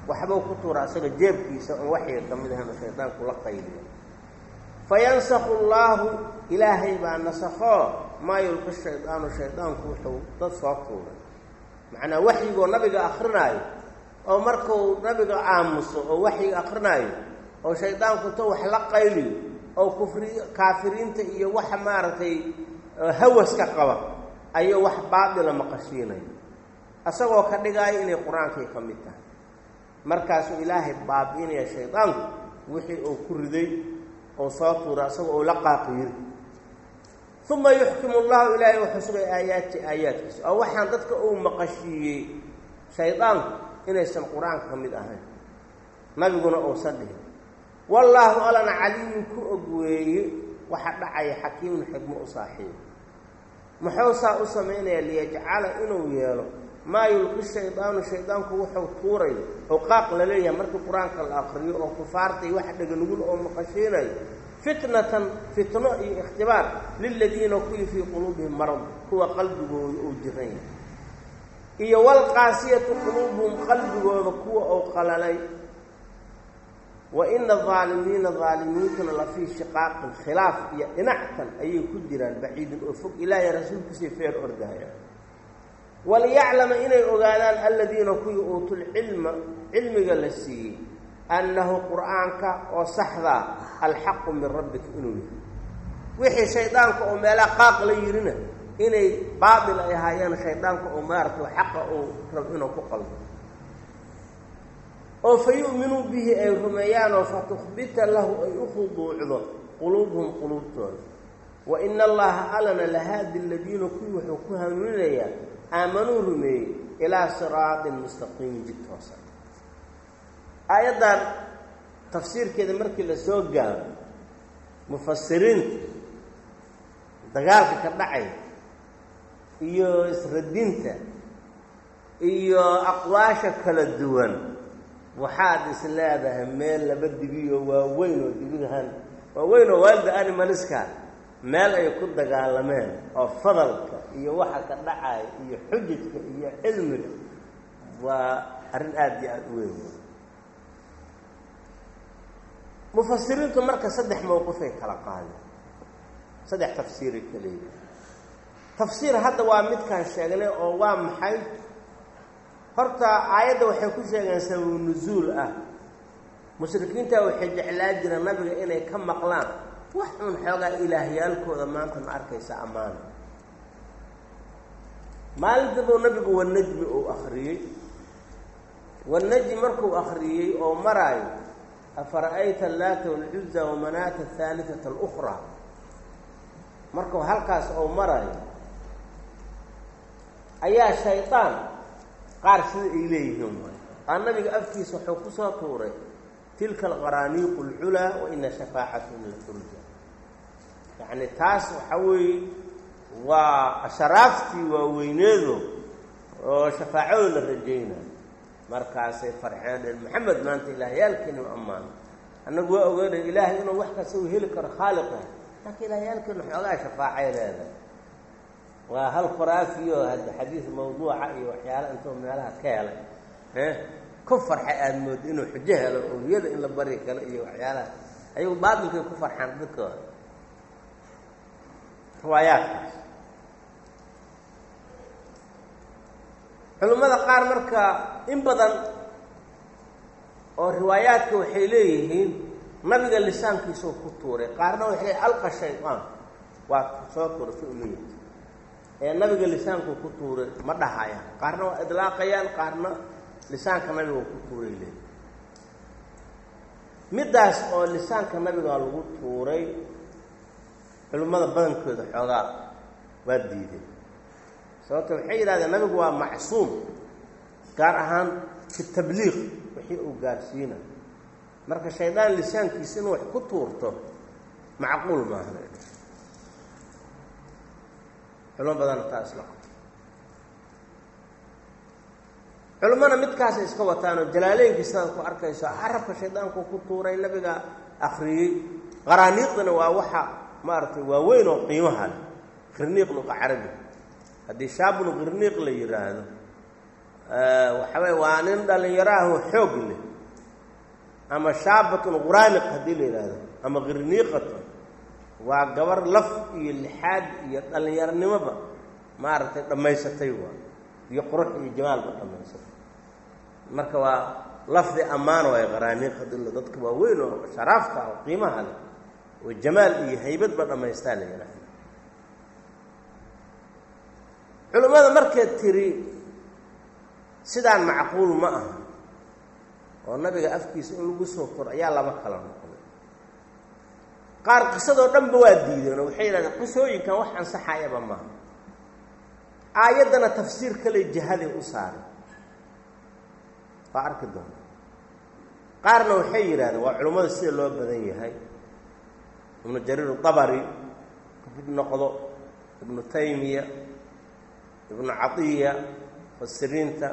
waxbuu ku tuura asaga jeebkiisa oo waxay ka mid ahaan shaydaanku la qayliyo fayansakhu allaahu ilaahay baa nasakhoo maa yulqi shaydaanu shaydaanku wuxuu dad soo tuuray macnaa waxyigoo nabiga akrinaayo oo markuu nabiga aamuso oo waxyiga akrinaayo oo shaydaanku inta wax la qayliyo oo kufri kaafiriinta iyo waxa maaragtay hawaska qaba ayuu wax baadila maqashiinayo asagoo ka dhigaayo inay qur-aankay ka mid tahay markaasuu ilaahay baabi'inaya shaydaanku wixii uu ku riday oo soo tuura asagoo uu la qaaqiyiri uma yuxkimu allahu ilaahay wuxuu sugay aayaati aayaadkiisa oo waxaan dadka uu maqashiiyey shaydaanku inaysan qur-aanka ka mid ahayn nabiguna uusan dhihin wallaahu alana caliimun ku og weeye waxa dhacaya xakiimun xikmo u saaxiibo muxuu saa u samaynayaa liyajcala inuu yeelo maa yulqi shaydaanu shaydaanku wuxuu tuurayo oo qaaq la leeyahay markii qur-aanka la aqriyo oo kufaarta iyo wax dhaganugul oo maqashiinayo fitnatan fitno iyo ikhtibaar liladiina kuwii fii quluubihim marad kuwa qalbigooda uu jiran yahay iyo walqaasiyatu quluubuhum qalbigooda kuwa uu qalalay wa ina aalimiina aalimiintuna la fii shiqaaqin khilaaf iyo dhinactan ayay ku jiraan baciidin oo fog ilaahay rasuulkiisii feer ordahaya waliyaclama inay ogaadaan aladiina kuwii uutulcilma cilmiga la siiyey annahu qur'aanka oo saxdaa alxaqu min rabbika inuu yahay wixii shaydaanka oo meelaha qaaq la yirina inay baatil ay ahaayeen shaydaanka oo maaragtay xaqa uu rabo inuu ku qalbo oo fayu'minuu bihi ay rumeeyaan oo fatukhbita lahu ay u khuduucdo quluubuhum quluubtooda wa ina allaha alana lahaadi aladiina kuwii wuxuu ku hanuuninayaa aamanuu rumeeyey ilaa siraatin mustaqiimin jid toosan aayaddan tafsiirkeeda markii la soo gaaro mufasiriinta dagaalka ka dhacay iyo isradinta iyo aqwaasha kala duwan waxaad is leedahay meel laba dibiyo waaweyn oo dibigahan waaweyn oo waalida animaliska meel ay ku dagaalameen oo fadalka iyo waxa ka dhacay iyo xujidka iyo cilmiga waa arrin aad iyo aad u weyn mufasiriintu marka saddex mowqifay kala qaadeen saddex tafsiiray kala yihiin tafsiir hadda waa midkaan sheegnay oo waa maxay horta aayadda waxay ku sheegeen sababu nuzuul ah mushrikiinta waxay jeclaan jireen nabiga inay ka maqlaan wax uun xoogaa ilaahyaalkooda maanta ma arkaysa ammaan maalintaduu nabigu wanajmi uu akhriyey wanajmi markuu akhriyey oo maraayo afara'ayta allaata walcuza wamanaata ahaalitata alukhraa markuu halkaas oo maraayo ayaa shaydaan qaar sida ay leeyihiin waay aa nabiga afkiisa wuxuu ku soo tuuray tilka alqaraaniiqu alculaa wa ina shafaacatahum la turja yacni taas waxa weeye waa asharaaftii waaweyneedo oo shafaacadooda la rajaynayo markaasay farxeen dheen maxamed maanta ilaahyaalkeenu ammaano annagu waa ogeynay ilaahay inuu wax kasta uu heli karo khaaliqah laakiin ilaahyaalkeenu xoogaa shafaacay leedahay waa hal khuraafiyo hadda xadiis mawduuca iyo waxyaala intoo meelaha ka helay eh ku farxay aada moodo inuu xujo helo owliyada in la bari kale iyo waxyaalaha ayagu baatilkay ku farxaan dadkooda riwaayaadkaas culimmada qaar marka in badan oo riwaayaadka waxay leeyihiin nabiga lisaankiisuu ku tuuray qaarna waxay leeyihin alqa shaydaan waa soo tuuray si uleeyahay ee nabiga lisaanku ku tuuray ma dhahayaan qaarna waa idlaaqayaan qaarna lisaanka nabiga ku tuuray leeyahay middaas oo lisaanka nabiga lagu tuuray culimmada badankooda xoogaa waa diideen sababto waxay yidhahdeen nabigu waa macsuum gaar ahaan fi tabliiq wixii uu gaarsiina marka shaydaan lisaankiisa inuu wax ku tuurto macquul maaha culimo badana taa isla qabto culimmana midkaasay iska wataanoo jalaaleynki sidaad ku arkayso carabka shaydaanku ku tuuray nabiga akriyey qaraaniiqdana waa waxa maaragtay waaweyn oo qiimaha leh qirniiq luqa carabi haddii shaabnu qirniiq la yidhaahdo waxaway waa nin dhalinyaraahu xoog leh ama shaabatun quraaniq haddii la yidhaahdo ama qirniiqatun waa gabar laf iyo lixaad iyo dhalinyaronimoba maaragtay dhammaysatay waa iyo qurux iyo jamaalba dhammaysatay marka waa lafdi ammaan waay qaraaniiq haddii dadka waa weyn oo sharaafta oo qiimaha leh oo jamaal iyo haybadba dhammaystaa la yidhaahda culimmada markay tiri sidaan macquul ma aha oo nabiga afkiisa in lagu soo koro ayaa laba kala noqday qaar qisadoo dhanba waa diideen oo waxay yidhahdeen qisooyinkan wax ansaxayaba maaha aayaddana tafsiir kale jihaday u saaray waa arki doona qaarna waxay yidhahdeen waa culimmada sida loo badan yahay ibnu jariir dabari kafid noqdo ibnu taymiya ibnu catiya fasiriinta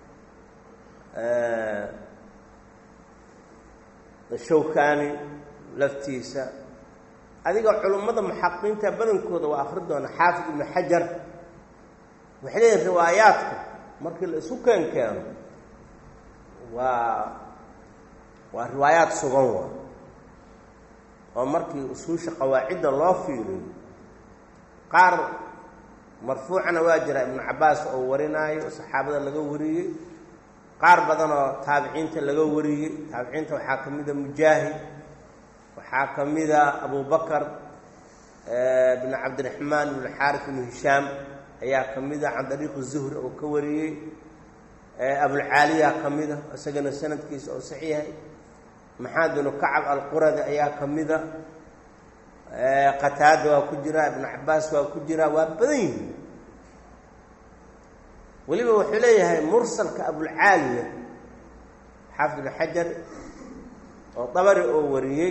shawkani laftiisa adiga culimmada muxaqiqiinta badankooda waa akhri doona xaafid ibnu xajar waxay leeyihin riwaayaadka markii la isu keen keeno waa waa riwaayaad sugan waa oo markii usuusha qawaacidda loo fiiriyo qaar marfuucana waa jira ibnu cabbaas oo warinaayo oo saxaabada laga wariyey qaar badan oo taabiciinta laga wariyey taabiciinta waxaa ka mida mujaahid waxaa ka mida abubakar ibn cabdiraxmaan ibn xaarif ibnu hishaam ayaa ka mida can dariiqi zuhri oo ka wariyey abulcaaliya ka mida isagana sanadkiisa oo sax yahay maxamed binu kacab alquradi ayaa ka mida qataada waa ku jira ibnu cabbaas waa ku jira waa badan yihiin weliba wuxuu leeyahay mursalka abulcaaliya xaafid ibnu xajar oo dabari oo wariyey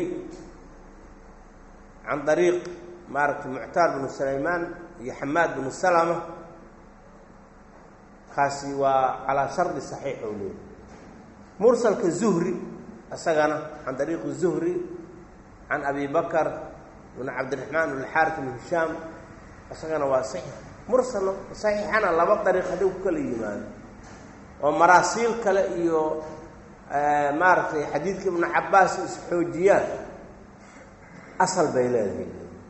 can dariiq maaragtay muctaar binu sulaymaan iyo xamaad binu salama kaasi waa calaa shardi saxiix oo leeyahay mursalka zuhri isagana can dariiqi zuhri can abi bakar ibn cabdiraxmaan ibn xaarif ibn hishaam isagana waa saxiix mursal saxiixana laba dariiq haddii ku kala yimaado oo maraasiil kale iyo maaragtay xadiidka ibnu cabbaas isxoojiyaan asal bay leedahay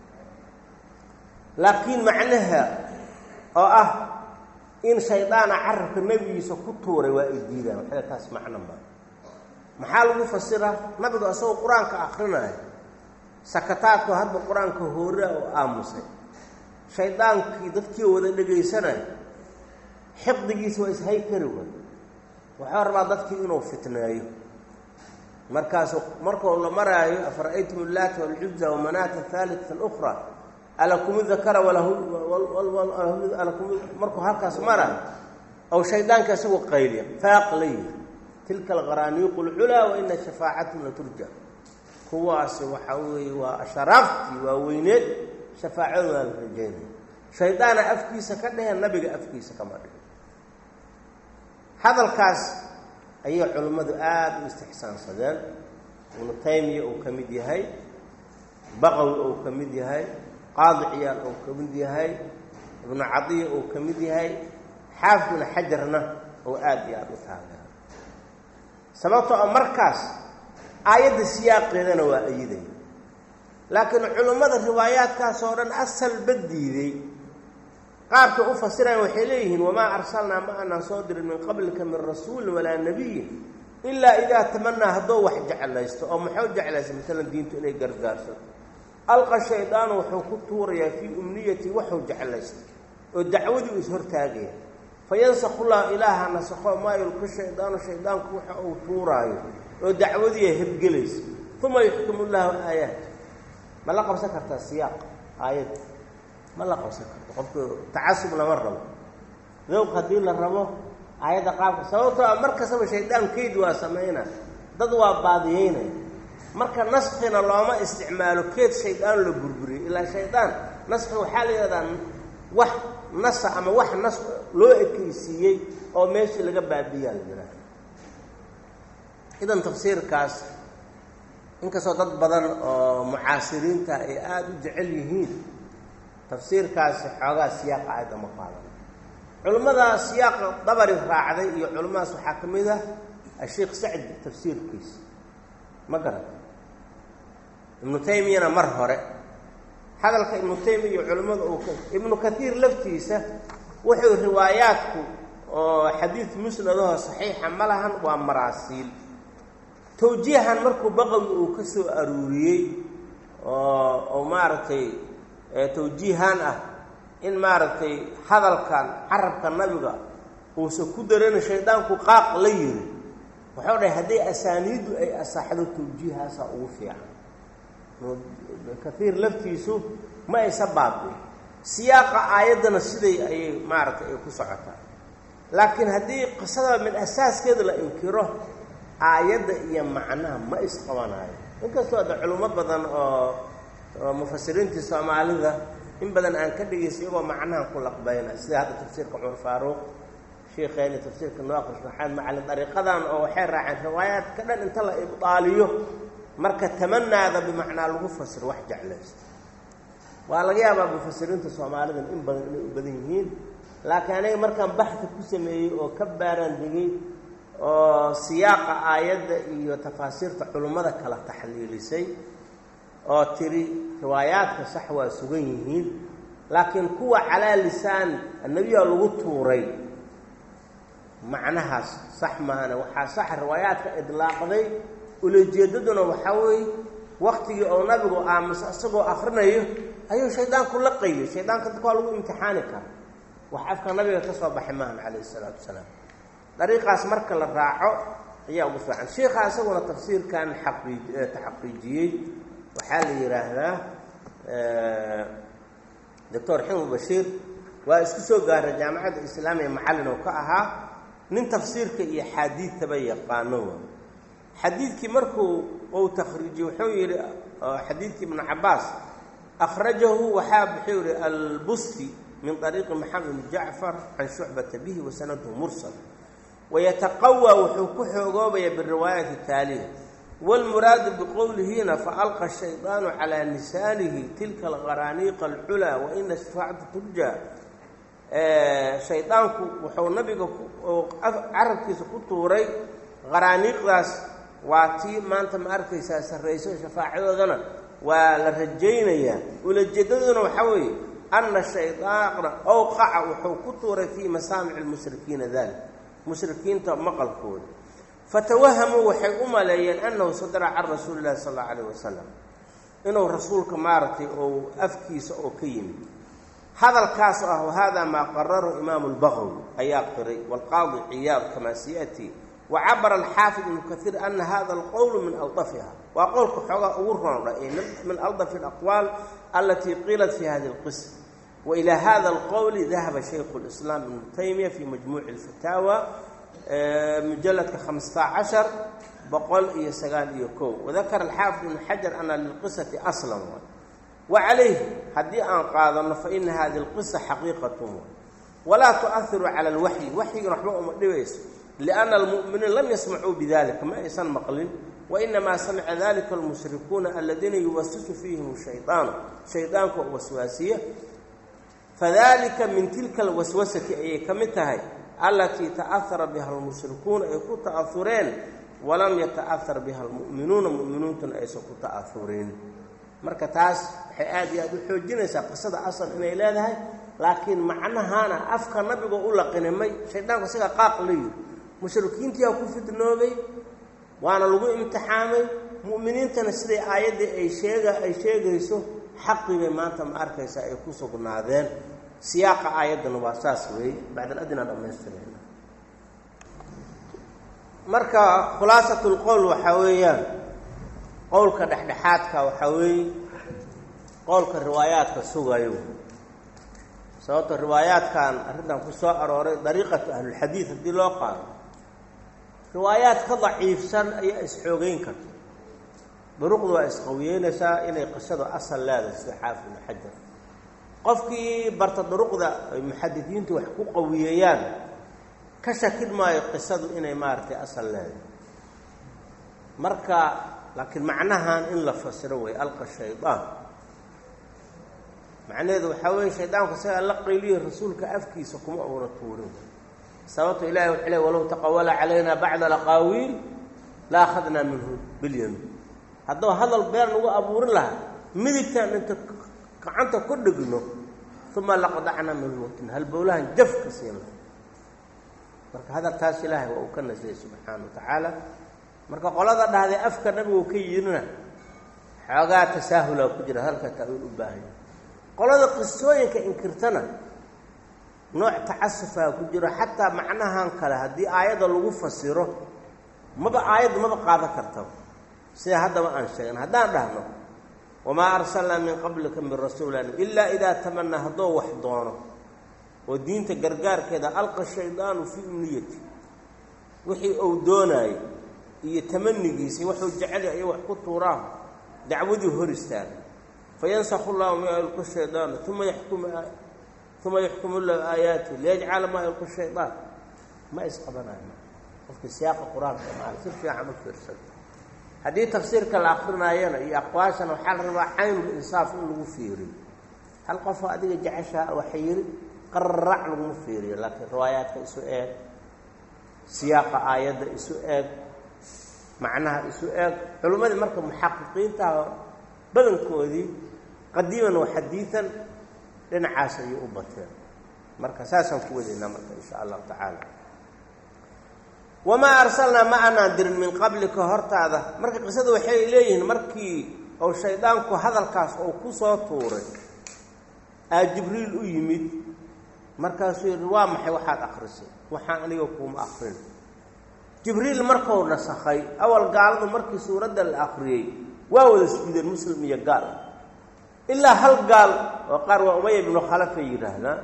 laakiin macnaha oo ah in shaydaana carabka nebigiisa ku tuuray waa ay diidaan waxay taas macno ma maxaa lagu fasiraa nabigu asagoo qur-aanka akrinaayo sakataadku hadba qur-aanka hoora oo aamusay shaydaankii dadkii wada dhegaysanaya xiqdigiisa waa ishay kari way waxaa rabaa dadkii inuu fitneeyo markaasu markuu la maraayo afara'aytum allaata walcuzza wamanaata athaalita alukhra alakum dakara walahu alakum markuu halkaas maraayo oo shaydaanka isagoo qayliya faaq la yidhi tilka alqaraaniiqu alculaa wa ina shafaacatun la turja kuwaasi waxaa weeye waa asharaaftii waa weyneed shafaacadooda la rajaynaya shaydaana afkiisa ka dheheen nabiga afkiisa kama dhihin hadalkaas ayay culimmadu aada u istixsaansadeen ibnu taymiya uu ka mid yahay baqawi uu ka mid yahay qaadi ciyaal uu ka mid yahay ibnu cadiya uu ka mid yahay xaafid ibnu xajarna oo aada iyo aada u taageera sababtoo oo markaas aayadda siyaaqeedana waa ayidaya laakiin culimmada riwaayaadkaas oo dhan asalba diiday qaabka u fasiraan waxay leeyihiin wamaa arsalnaa ma aanaan soo dirin min qablika min rasuulin walaa nabiyin ilaa idaa tamanaa hadduu wax jeclaysto oo muxuu jeclaysta maalan diintu inay gargaarsato alqa shaydaanu wuxuu ku tuurayaa fii umniyati waxuu jeclaysta oo dacwadii is hortaagaya fayansakhu llahu ilaaha nasakho maa yulqi shaydaanu shaydaanku waxa uu tuuraayo oo dacwadii ay hebgelaysa uma yuxkimu llahu aayaat ma la qabsan kartaa siyaaq aayad ma la qabsan karto qofku tacasub lama rabo dowq haddii la rabo aayadda qaabka sababtoo a mar kastaba shaydaan kayd waa samaynaa dad waa baadiyeynaya marka naskina looma isticmaalo keed shaydaan la burburiyo ilaa shaydaan naski waxaa la yidhahdaa wax nasa ama wax nas loo ekeysiiyey oo meeshii laga baabiyaa la yidhahda idan tafsiirkaas inkastoo dad badan oo mucaasiriinta ay aada u jecel yihiin tafsiirkaasi xoogaa siyaaqa aayadda ma qaadan علماء سياق ضبري راعدي iyo علماء waxa kamida الشيخ سعد تفسيرkiis ma garan ibn taymiyana mar hore hadalka ibn taymiya culimada oo ibn kathir laftiisa wuxuu riwaayaadku oo xadiis musnadaha saxiixa malahan waa maraasil tawjiihan markuu baqawi uu ka soo aruuriyay oo oo maartay tawjiihan ah in maartay hadalkan carabka nabiga uu soo ku dareeno shaydaanku qaaq la yiri wuxuu dhahay hadii asaaniidu ay asaxdo tawjiihaas ugu fiican kathir laftiisu ma ay sababay siyaaqa aayadana siday ay maartay ay ku socotaa laakiin hadii qisada min asaaskeeda la inkiro aayada iyo macnaha ma isqabanayo inkastoo da culumad badan oo mufassiriinta Soomaalida in badan aan ka dhigaysay oo macnaha ku laqbayna sida hada tafsiirka Umar Faaruq sheekheena tafsiirka Naaqis Maxamed Macalin dariiqadan oo waxay raaceen riwaayad ka dhan inta la ibdaaliyo marka tamanaada bimacnaa lagu fasir wax jeclaysto waa laga yaabaa mufassiriinta Soomaalida in badan inay u badan yihiin laakiin aniga markaan baxthi ku sameeyay oo ka baaran digay oo siyaaqa aayada iyo tafaasiirta culimada kala taxliilisay oo tiri riwaayaadka sax waa sugan yihiin laakiin kuwa cala lisaan annabiga lagu tuuray macnahaas sax maana waxa sax riwaayaadka idlaaqday ulejeedaduna waxa weey waqtigii oo nabigu aamus asagoo akhrinayo ayuu shaydaanku la qaybay shaydaanka dadka lagu imtixaani kara waxa afka nabiga ka soo baxay maan calayhi salaatu wasalaam dariiqaas marka la raaco ayaa ugu fiican sheekha asaguna tafsiirkan xaqiiq taxqiijiyay waxa la yiraahdaa doctor Xamed Bashir waa isku soo gaaray jaamacadda islaamiga macallin oo ka ahaa nin tafsiirka iyo xadiidka yaqaano xadiidkii markuu uu takhriijiyo wuxuu yiri xadiidkii ibn Abbas akhrajahu waxa bixiri al-Busti min طريق محمد بن جعفر عن شعبة به وسنده مرسل ويتقوى وحكوه بالرواية التالية والمراد بقوله هنا فألقى الشيطان على لسانه تلك الغرانيق العلا وإن الشفاعة ترجى آه شيطانك وحو نبيك عرب كيس قطوري غرانيق راس واتي ما أنت مأركي ساس الرئيس شفاعة ذنا ولرجينا يا ولجددنا وحوي أن الشيطان أوقع وحو قطوري في مسامع المشركين ذلك مشركين مقل كود فتوهموا وحي أمليين أنه صدر عن رسول الله صلى الله عليه وسلم إنه رسول كمارتي أو أفكيس أو كيم هذا الكاس وهذا ما قرره إمام البغوي أياقري والقاضي عياض كما سيأتي وعبر الحافظ ابن كثير أن هذا القول من ألطفها وأقول كحوغا أوران من ألطف الأقوال التي قيلت في هذه القصة وإلى هذا القول ذهب شيخ الإسلام ابن تيمية في مجموع الفتاوى مجلد خمسة عشر بقول يسقال يكو وذكر الحافظ بن حجر أن للقصة أصلا وعليه هدي أن قال فإن هذه القصة حقيقة ولا تؤثر على الوحي وحي رحمه مدويس لأن المؤمنين لم يسمعوا بذلك ما يسمع مقلين وإنما سمع ذلك المشركون الذين يوسوس فيهم الشيطان شيطان وسواسية فذلك من تلك الوسوسة أي كمتها التي تأثر بها المشركون يكون تأثرين ولم يتأثر بها المؤمنون المؤمنون أيسوا تأثرين marka taas waxay aad iyo aad u xoojinaysaa qisada asal inay leedahay laakiin macnahaana afka nabiga u laqinay shaydaanku siga qaaq leeyo mushrikiintii ku fidnoobay waana lagu imtixaamay muuminiintana sidii aayadii ay sheega ay sheegayso xaqiiba maanta ma arkaysa ay ku sugnaadeen siyaaqa aayadana waa saas weey baad adina dhameystirayna marka khulaasatul qawl waxa weeyaan qowlka dhexdhexaadka waxa weey qowlka riwaayaadka sugayo sababta riwaayaadkan arintan ku soo arooray dariiqada ahlul xadiis hadii loo qaado riwaayaad ka dhaciifsan ay isxoogeyn karto duruqdu waa isqawiyeynaysaa inay qisada asal leedahay sida xaafid ibn xajar qofkii barta duruqda ay muxaddidiintu wax ku qawiyayaan ka shakid maayo qisadu inay maartay asal leedahay marka laakiin macnahan in la fasiro way alqa shaytaan macnaheedu waxaa weeye shaydaanku isagaa la qayliyo rasuulka afkiisa kuma uuna tuurin sababto ilaahay wuxuu leey walow taqawala calayna bacda alaqaawiil la akhadnaa minhu bilyamiin hadduu hadal been lagu abuurin lahaa midigtaan inta gacanta ku dhigno uma laqdacna minhu watin halbowlahan jaf ka siin laha marka hadalkaas ilaahay waa uu ka nasiyey subxaana wa tacaala marka qolada dhahday afka nabigu ka yidhina xoogaa tasaahulaa ku jira halka ta'wiil u baahan yahay qolada qisooyinka inkirtana nooc tacasufaa ku jiro xataa macnahan kale haddii aayadda lagu fasiro maba aayadda maba qaadan karta sida haddaba aan sheegna haddaan dhahno wamaa arsalnaa min qablika min rasuulin ilaa idaa tamanaa hadduu wax doono oo diinta gargaarkeeda alqa shaydaanu fii umniyati wixii uu doonaayo iyo tamanigiisii wuxuu jecel iyo wax ku tuuraan dacwadii hor istaaga fayansakhu llahu maa yulqi shaydaanu uma yaxkumu uma yaxkumu lahu aayaati liyajcala maa yulqi shaydaan ma isqabanayo qofka siyaaqa qur-aanka maala si fiican u fiirsada haddii tafsiirka la akrinaayana iyo aqwaashana waxaa la rabaa caynul insaaf in lagu fiiriyo hal qofoo adiga jeceshaha waxa yidhi qarrac laguma fiiriyo laakiin riwaayaadka isu eeg siyaaqa aayadda isu eeg macnaha isu eeg culimmadii marka muxaqiqiintaha badankoodii qadiiman wa xadiidan dhinacaas ayay u bateen marka saasaan ku wadaynaa marka insha allahu tacaala wamaa arsalnaa ma aanaan dirin min qablika hortaada marka qisada waxay leeyihiin markii ou shaydaanku hadalkaas oo ku soo tuuray aa jibriil u yimid markaasuu yidhi waa maxay waxaad akrisay waxaan aniga kuuma akrin jibriil markuu nasakhay awal gaaladu markii suuradda la akriyey waa wada sujuudeen muslim iyo gaal ilaa hal gaal oo qaar waa umaya ibnu khalafay yidhaahdaan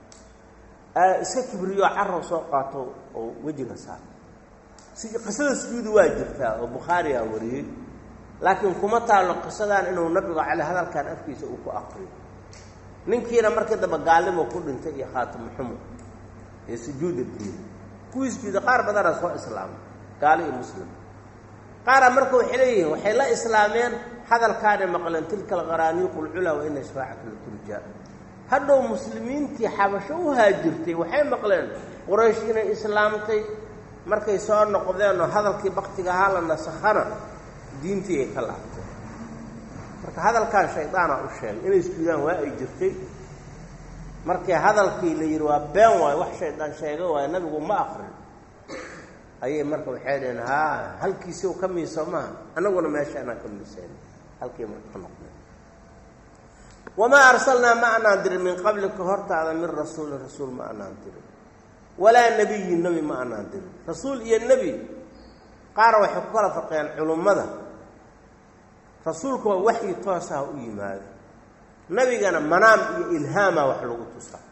iska kibriyo carrow soo qaato oo wejiga saar qisada sujuudi waa jirtaa oo bukhaari aa wariyey laakiin kuma taalo qisadaan inuu nabigu cale hadalkan afkiisa uu ku akriyo ninkiina markii dambe gaalnimo ku dhintay iyo khaatim xumo ee sujuuda diida kuwii sujuuda qaar badana soo islaamay gaalo iyo muslim qaara marka waxay leeyihiin waxay la islaameen hadalkaana maqleen tilka alqaraaniiqu lculaa wa ina shafaacata laturjaa hadhow muslimiintii xabasho u haajirtay waxay maqleen quraysh inay islaamtay markay soo noqdeenoo hadalkii baktiga ahaa la nasakhana diintii ay ka laabtay marka hadalkan shaydaana u sheegay inay sujuudaan waa ay jirtay markii hadalkii la yidhi waa been waayo wax shaydaan sheega waayo nabigu ma akrin ayay marka waxay dhaheen haa halkiisi u ka miiso maaha annaguna meesha anaan ka miiseen halkii marka ka noqdeen wamaa arsalnaa ma anaan dirin min qablika hortaada min rasuulin rasuul ma anaan dirin walaa nebiyin nebi ma anaan dirin rasuul iyo nebi qaara waxay ku kala farqiyaan culummada rasuulku waa waxyi toosaha u yimaado nebigana manaam iyo ilhaama wax lagu tusaa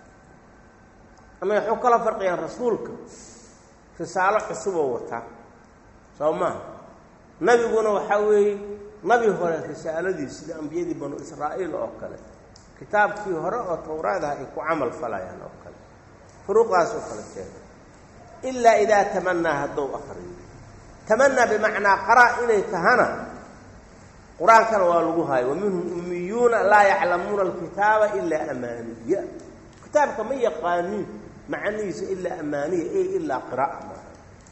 ama waxay ku kala farqiyaan rasuulka risaalo cusuboo wataa soo maaha nebiguna waxaa weeye nabi hore risaaladiis sida ambiyadii banu israa'iil oo kale kitaabkii hore oo towraadaha ay ku camal falayaan oo kale furuuqdaas oo kale sheegay ilaa idaa tamanaa hadduu akriyo tamanaa bimacnaa qaraa inay tahana qur-aankana waa lagu haayo wa minhum ummiyuuna laa yaclamuuna alkitaaba ilaa amaaniya kitaabka ma yaqaaniin macanihiisa ilaa amaaniya e ilaa qiraa'a maaha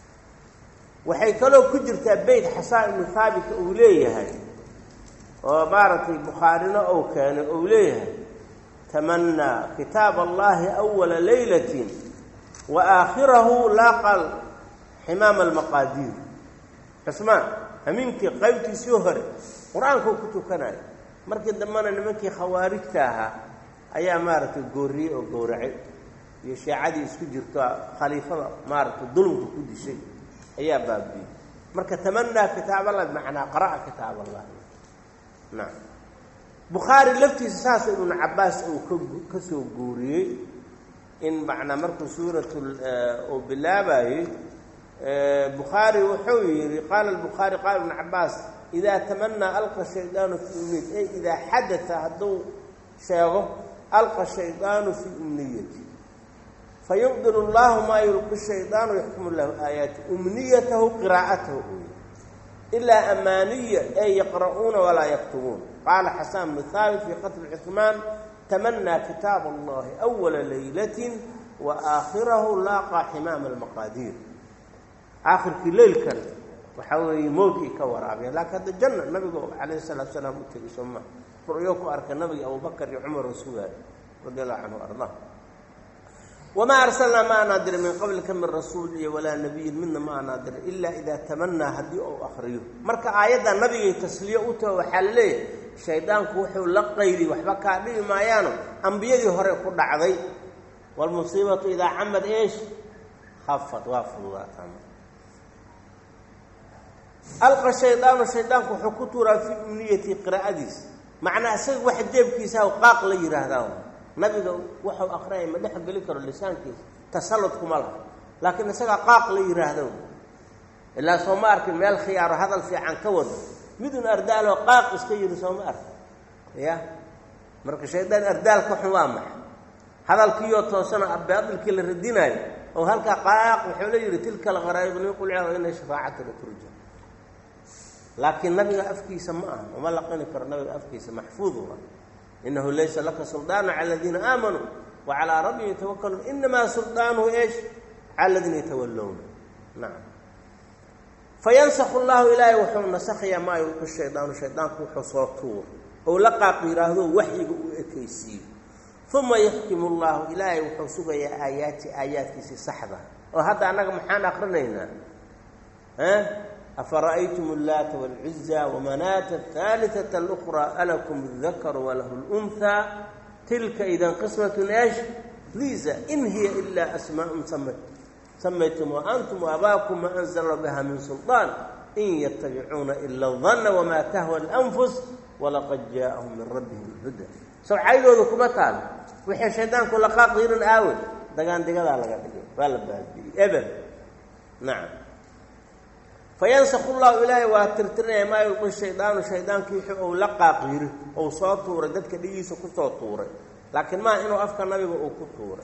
waxay kaloo ku jirtaa beyt xasaa ibnu haabita uu leeyahay oo maaragtay bukhaarina ou keenay ou leeyahay tamanaa kitaab allahi awala laylatin wa aakhirahu laaqal ximaama almaqaadiir cismaan hamiinkii qaybtiisii hore qur-aankuu ku tukanayo markii dambena nimankii khawaarijta ahaa ayaa maaragtay gooriyey oo gowracay iyo shiicadii isku jirto khaliifada maaragtay dulmka ku dishay ayaa baabiyey marka tamanaa kitaab allah bimacnaa qara'a kitaab allah nacam bukhaari laftiisa saas ibnu cabbaas uu ka ka soo guuriyey in macnaa markuu suuratu uu bilaabayey bukhaari wuxuu yidhi qaala albukhaari qaala ibnu cabbaas idaa tamanaa alqa shaydaanu fii umniyati ay idaa xadata hadduu sheego alqa shaydaanu fii umniyati fayubdilu allahu maa yulqi shaydaanu yaxkumu lahu aayaati umniyatahu qiraa'atahu uy ilaa amaaniya ay yaqra'uuna walaa yaktubuun qaala xasaan bnu haabit fii qatli cuثmaan tamanaa kitaab allahi awala laylatin wa aakhirahu laaqaa ximaama almaqaadiir aakhirkii leylkan waxaa weeye mowdkii ka waraabeen laakiin hadda janna nabiga calayhi salaatu salaam u tegay sooma ru'yo ku arkay nabiga abubakar iyo cumar oo sugaay radi allahu canhu ardaa wamaa arsalnaa ma aanaa dirin min qablika min rasuul iyo walaa nabiyin midna ma aanaa dirin ilaa idaa tamanaa haddii ou akriyo marka aayadda nabigay tasliyo u taho waxaa la leeyahay shaydaanku wuxuu la qaydi waxba kaa dhibi maayaano ambiyadii hore ku dhacday walmusiibatu idaa camad eesh khafad waa fududaataa alqa shaydaanu shaydaanku wuxuu ku tuuraa fii umniyati qiraa'adiisa macnaa isaga waxa jeebkiisa aw qaaq la yidhaahdaa nabiga wuxuu akhriyay ma dhex geli karo lisaankiisa tasallud kuma laha laakiin isagaa qaaq la yidhaahdo ilaa soo ma arkin meel khiyaaro hadal fiican ka wado midun ardaaloo qaaq iska yidhi soo ma arkin ya marka shaydaan ardaalka xun waa maxay hadalkiiyoo toosana baadilkii la radinaayo oo halkaa qaaq wuxuu la yidhi tilka alqaraa'ib liqulciha inay shafaacata la turja laakiin nabiga afkiisa ma aha uma laqani karo nabiga afkiisa maxfuud waa inahu laysa laka suldaanu cala aladiina aamanuu wa calaa rabbihim yatawakkaluun inamaa sulaanuhu eesh cala aladiina yatawallowna nacam fayansakhu llahu ilaahay wuxuu nasakhayaa maa yulqi shaydaanu shaydaanku wuxuu soo tuur ou la qaaq yidhaahdo waxyiga uu ekaysiiyo uma yaxkimu llahu ilaahay wuxuu sugayaa aayaati aayaadkiisii saxda oo hadda annaga maxaan akrinaynaa afara'aytum allaata waalcuza wamanaata ahaalitata alukhraa alakum aldakaru walahu lunhaa tilka idan qismatun eesh liisa in hiya ilaa asmaa'un samaytum wa antum waabaakum ma anzala biha min sulطaan in yatabicuuna ila danna wamaa tahwa alanfus walaqad jaa'ahum min rabbihim huda sawcaydooda kuma taalo wixii shaydaanku la qaaqiirin aawe dagaandigadaa laga dhigay waa la baabi'iyey eber nacam fayansakhu llahu ilaahay waa tirtirinaya maa yulqi shaydaanu shaydaankii wixii ou la qaaqiiri ou soo tuuray dadka dhigiisa ku soo tuuray laakiin maaha inuu afka nabiga uu ku tuuray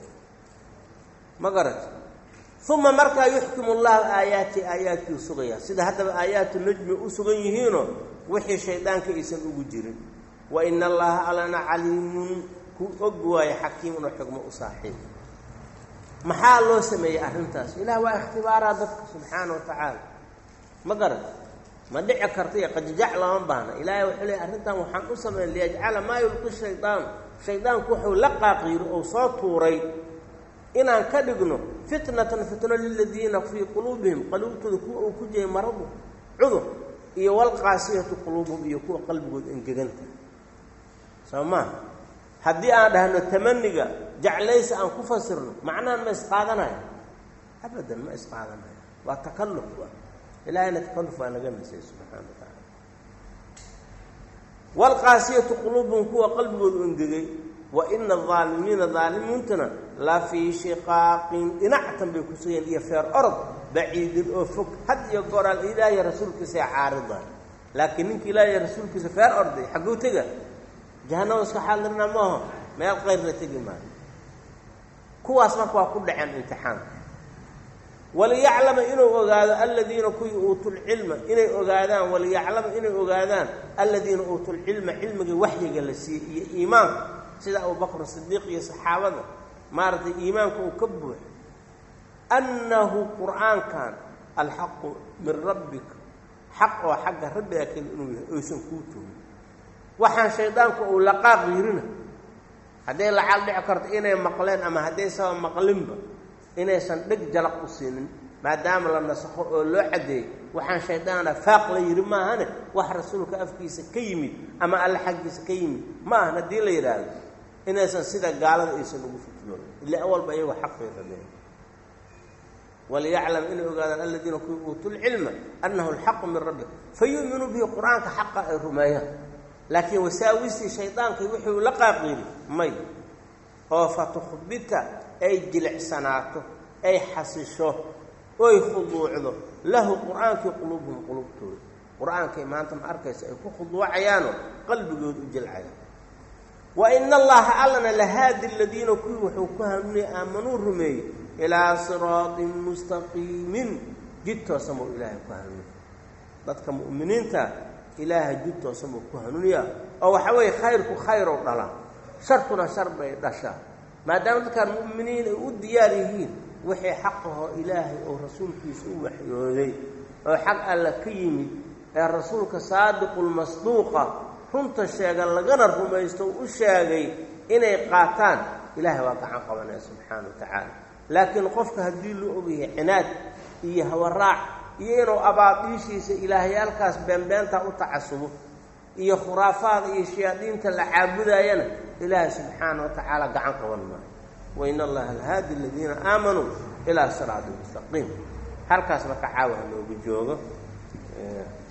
ma garata uma markaa yuxkimu llahu aayaati aayaadkii sugaya sida haddaba aayaatu najmi u sugan yihiinoo wixii shaydaanka aysan ugu jirin wa ina allaha alana caliimun ku og waayo xakiimun oo xigmo u saaxiib maxaa loo sameeyey arrintaas ilaah waa ikhtibaaraa dadka subxaana wa tacaala ma garat ma dhici karta iyo qajajac lama baahna ilaahay wuxuu leeyay arrintan waxaan u sameyn liyajcala maa yulqi shaydaanu shaydaanku wuxuu la qaaqiiro oo soo tuuray inaan ka dhigno fitnatan fitno liladiina fii quluubihim qaluubtooda kuwa uu ku jiray maradu cudur iyo walqaasiyatu quluubuhum iyo kuwa qalbigooda engeganta soo maa haddii aan dhahno tamaniga jeclaysa aan ku fasirno macnahan ma isqaadanayo abadan ma isqaadanayo waa takalluf ilaahayna takalluf waa naga nasay subxaana wa tacaala walqaasiyatu quluubuhum kuwa qalbigooda engegay wa ina aalimiina aalimiintuna la fii shiqaaqin dhinactan bay ku sugayeen iyo feer orod baciidin oo fog had iyo gooraal ilaahiy rasuulkiisa ee caaridan laakiin ninka ilaahiy rasuulkiisa feer orday xagguu tega jahannama iska xaadirna maaho meel qayrna tegi maayo kuwaas marka waa ku dhaceen imtixaanka waliyaclama inuu ogaado aladiina kuwii uutuulcilma inay ogaadaan waliyaclama inay ogaadaan aladiina uutuulcilma cilmiga waxyiga la siiyey iyo iimaanka sida abubakr sidiiq iyo saxaabada maaragtay iimaanka uu ka buuxo annahu qur'aankan alxaqu min rabbika xaq oo xagga rabbiga kale inuu yahay oysan kuu tugin waxaan shaydaanku uu la qaaqiirina hadday lacaal dhici karto inay maqleen ama hadday saba maqlinba inaysan dheg jalaq u siinin maadaama la nasakho oo loo caddeeyey waxaan shaydaana faaq la yidhi maahane wax rasuulka afkiisa ka yimid ama alla xaggiisa ka yimid ma ahan haddii la yidhaahdo inaysan sida gaalada aysan ugu fitnoon ila awalba iyagoo xaqay rabeen waliyaclam inay ogaadaan aladiina kuwii uutuulcilma annahu alxaqu min rabbik fayu'minuu bihi qur-aanka xaqa ay rumeeyaan laakiin wasaawistii shaydaankii wuxuu la qaaqiiri may oo fatukhbita ay jilicsanaato ay xasisho oy khuduucdo lahu qur-aankii quluubuhum quluubtooda qur-aankay maanta ma arkaysa ay ku khuduucayaanoo qalbigooda u jilcaya wa ina allaha allana lahaadi aladiina kuwii wuxuu ku hanuuniyay aamanuu rumeeyey ilaa siraatin mustaqiimin jid toosan buu ilaahay ku hanuuniya dadka mu'miniinta ilaahay jid toosan buu ku hanuuniyaa oo waxa weeye khayrku khayrow dhala shartuna shar bay dhashaa maadaama dadkaan mu'miniin ay u diyaar yihiin wixii xaqahoo ilaahay oo rasuulkiisa u waxyooday oo xaq alla ka yimid ee rasuulka saadiqulmasduuqa runta sheega lagana rumaysto u sheegay inay qaataan ilaahay waa gacan qabanaya subxaana wa tacaala laakiin qofka haddii loo ogyahay cinaad iyo hawaraac iyo inuu abaadiishiisa ilaahyaalkaas beenbeenta u tacasubo iyo khuraafaad iyo shayaadiinta la caabudayana ilaahay subxaana wa tacaala gacan qaban maayo wain allaha alhaadi aladiina aamanuu ilaa siraati mustaqiim halkaas marka caawa ha loogu joogo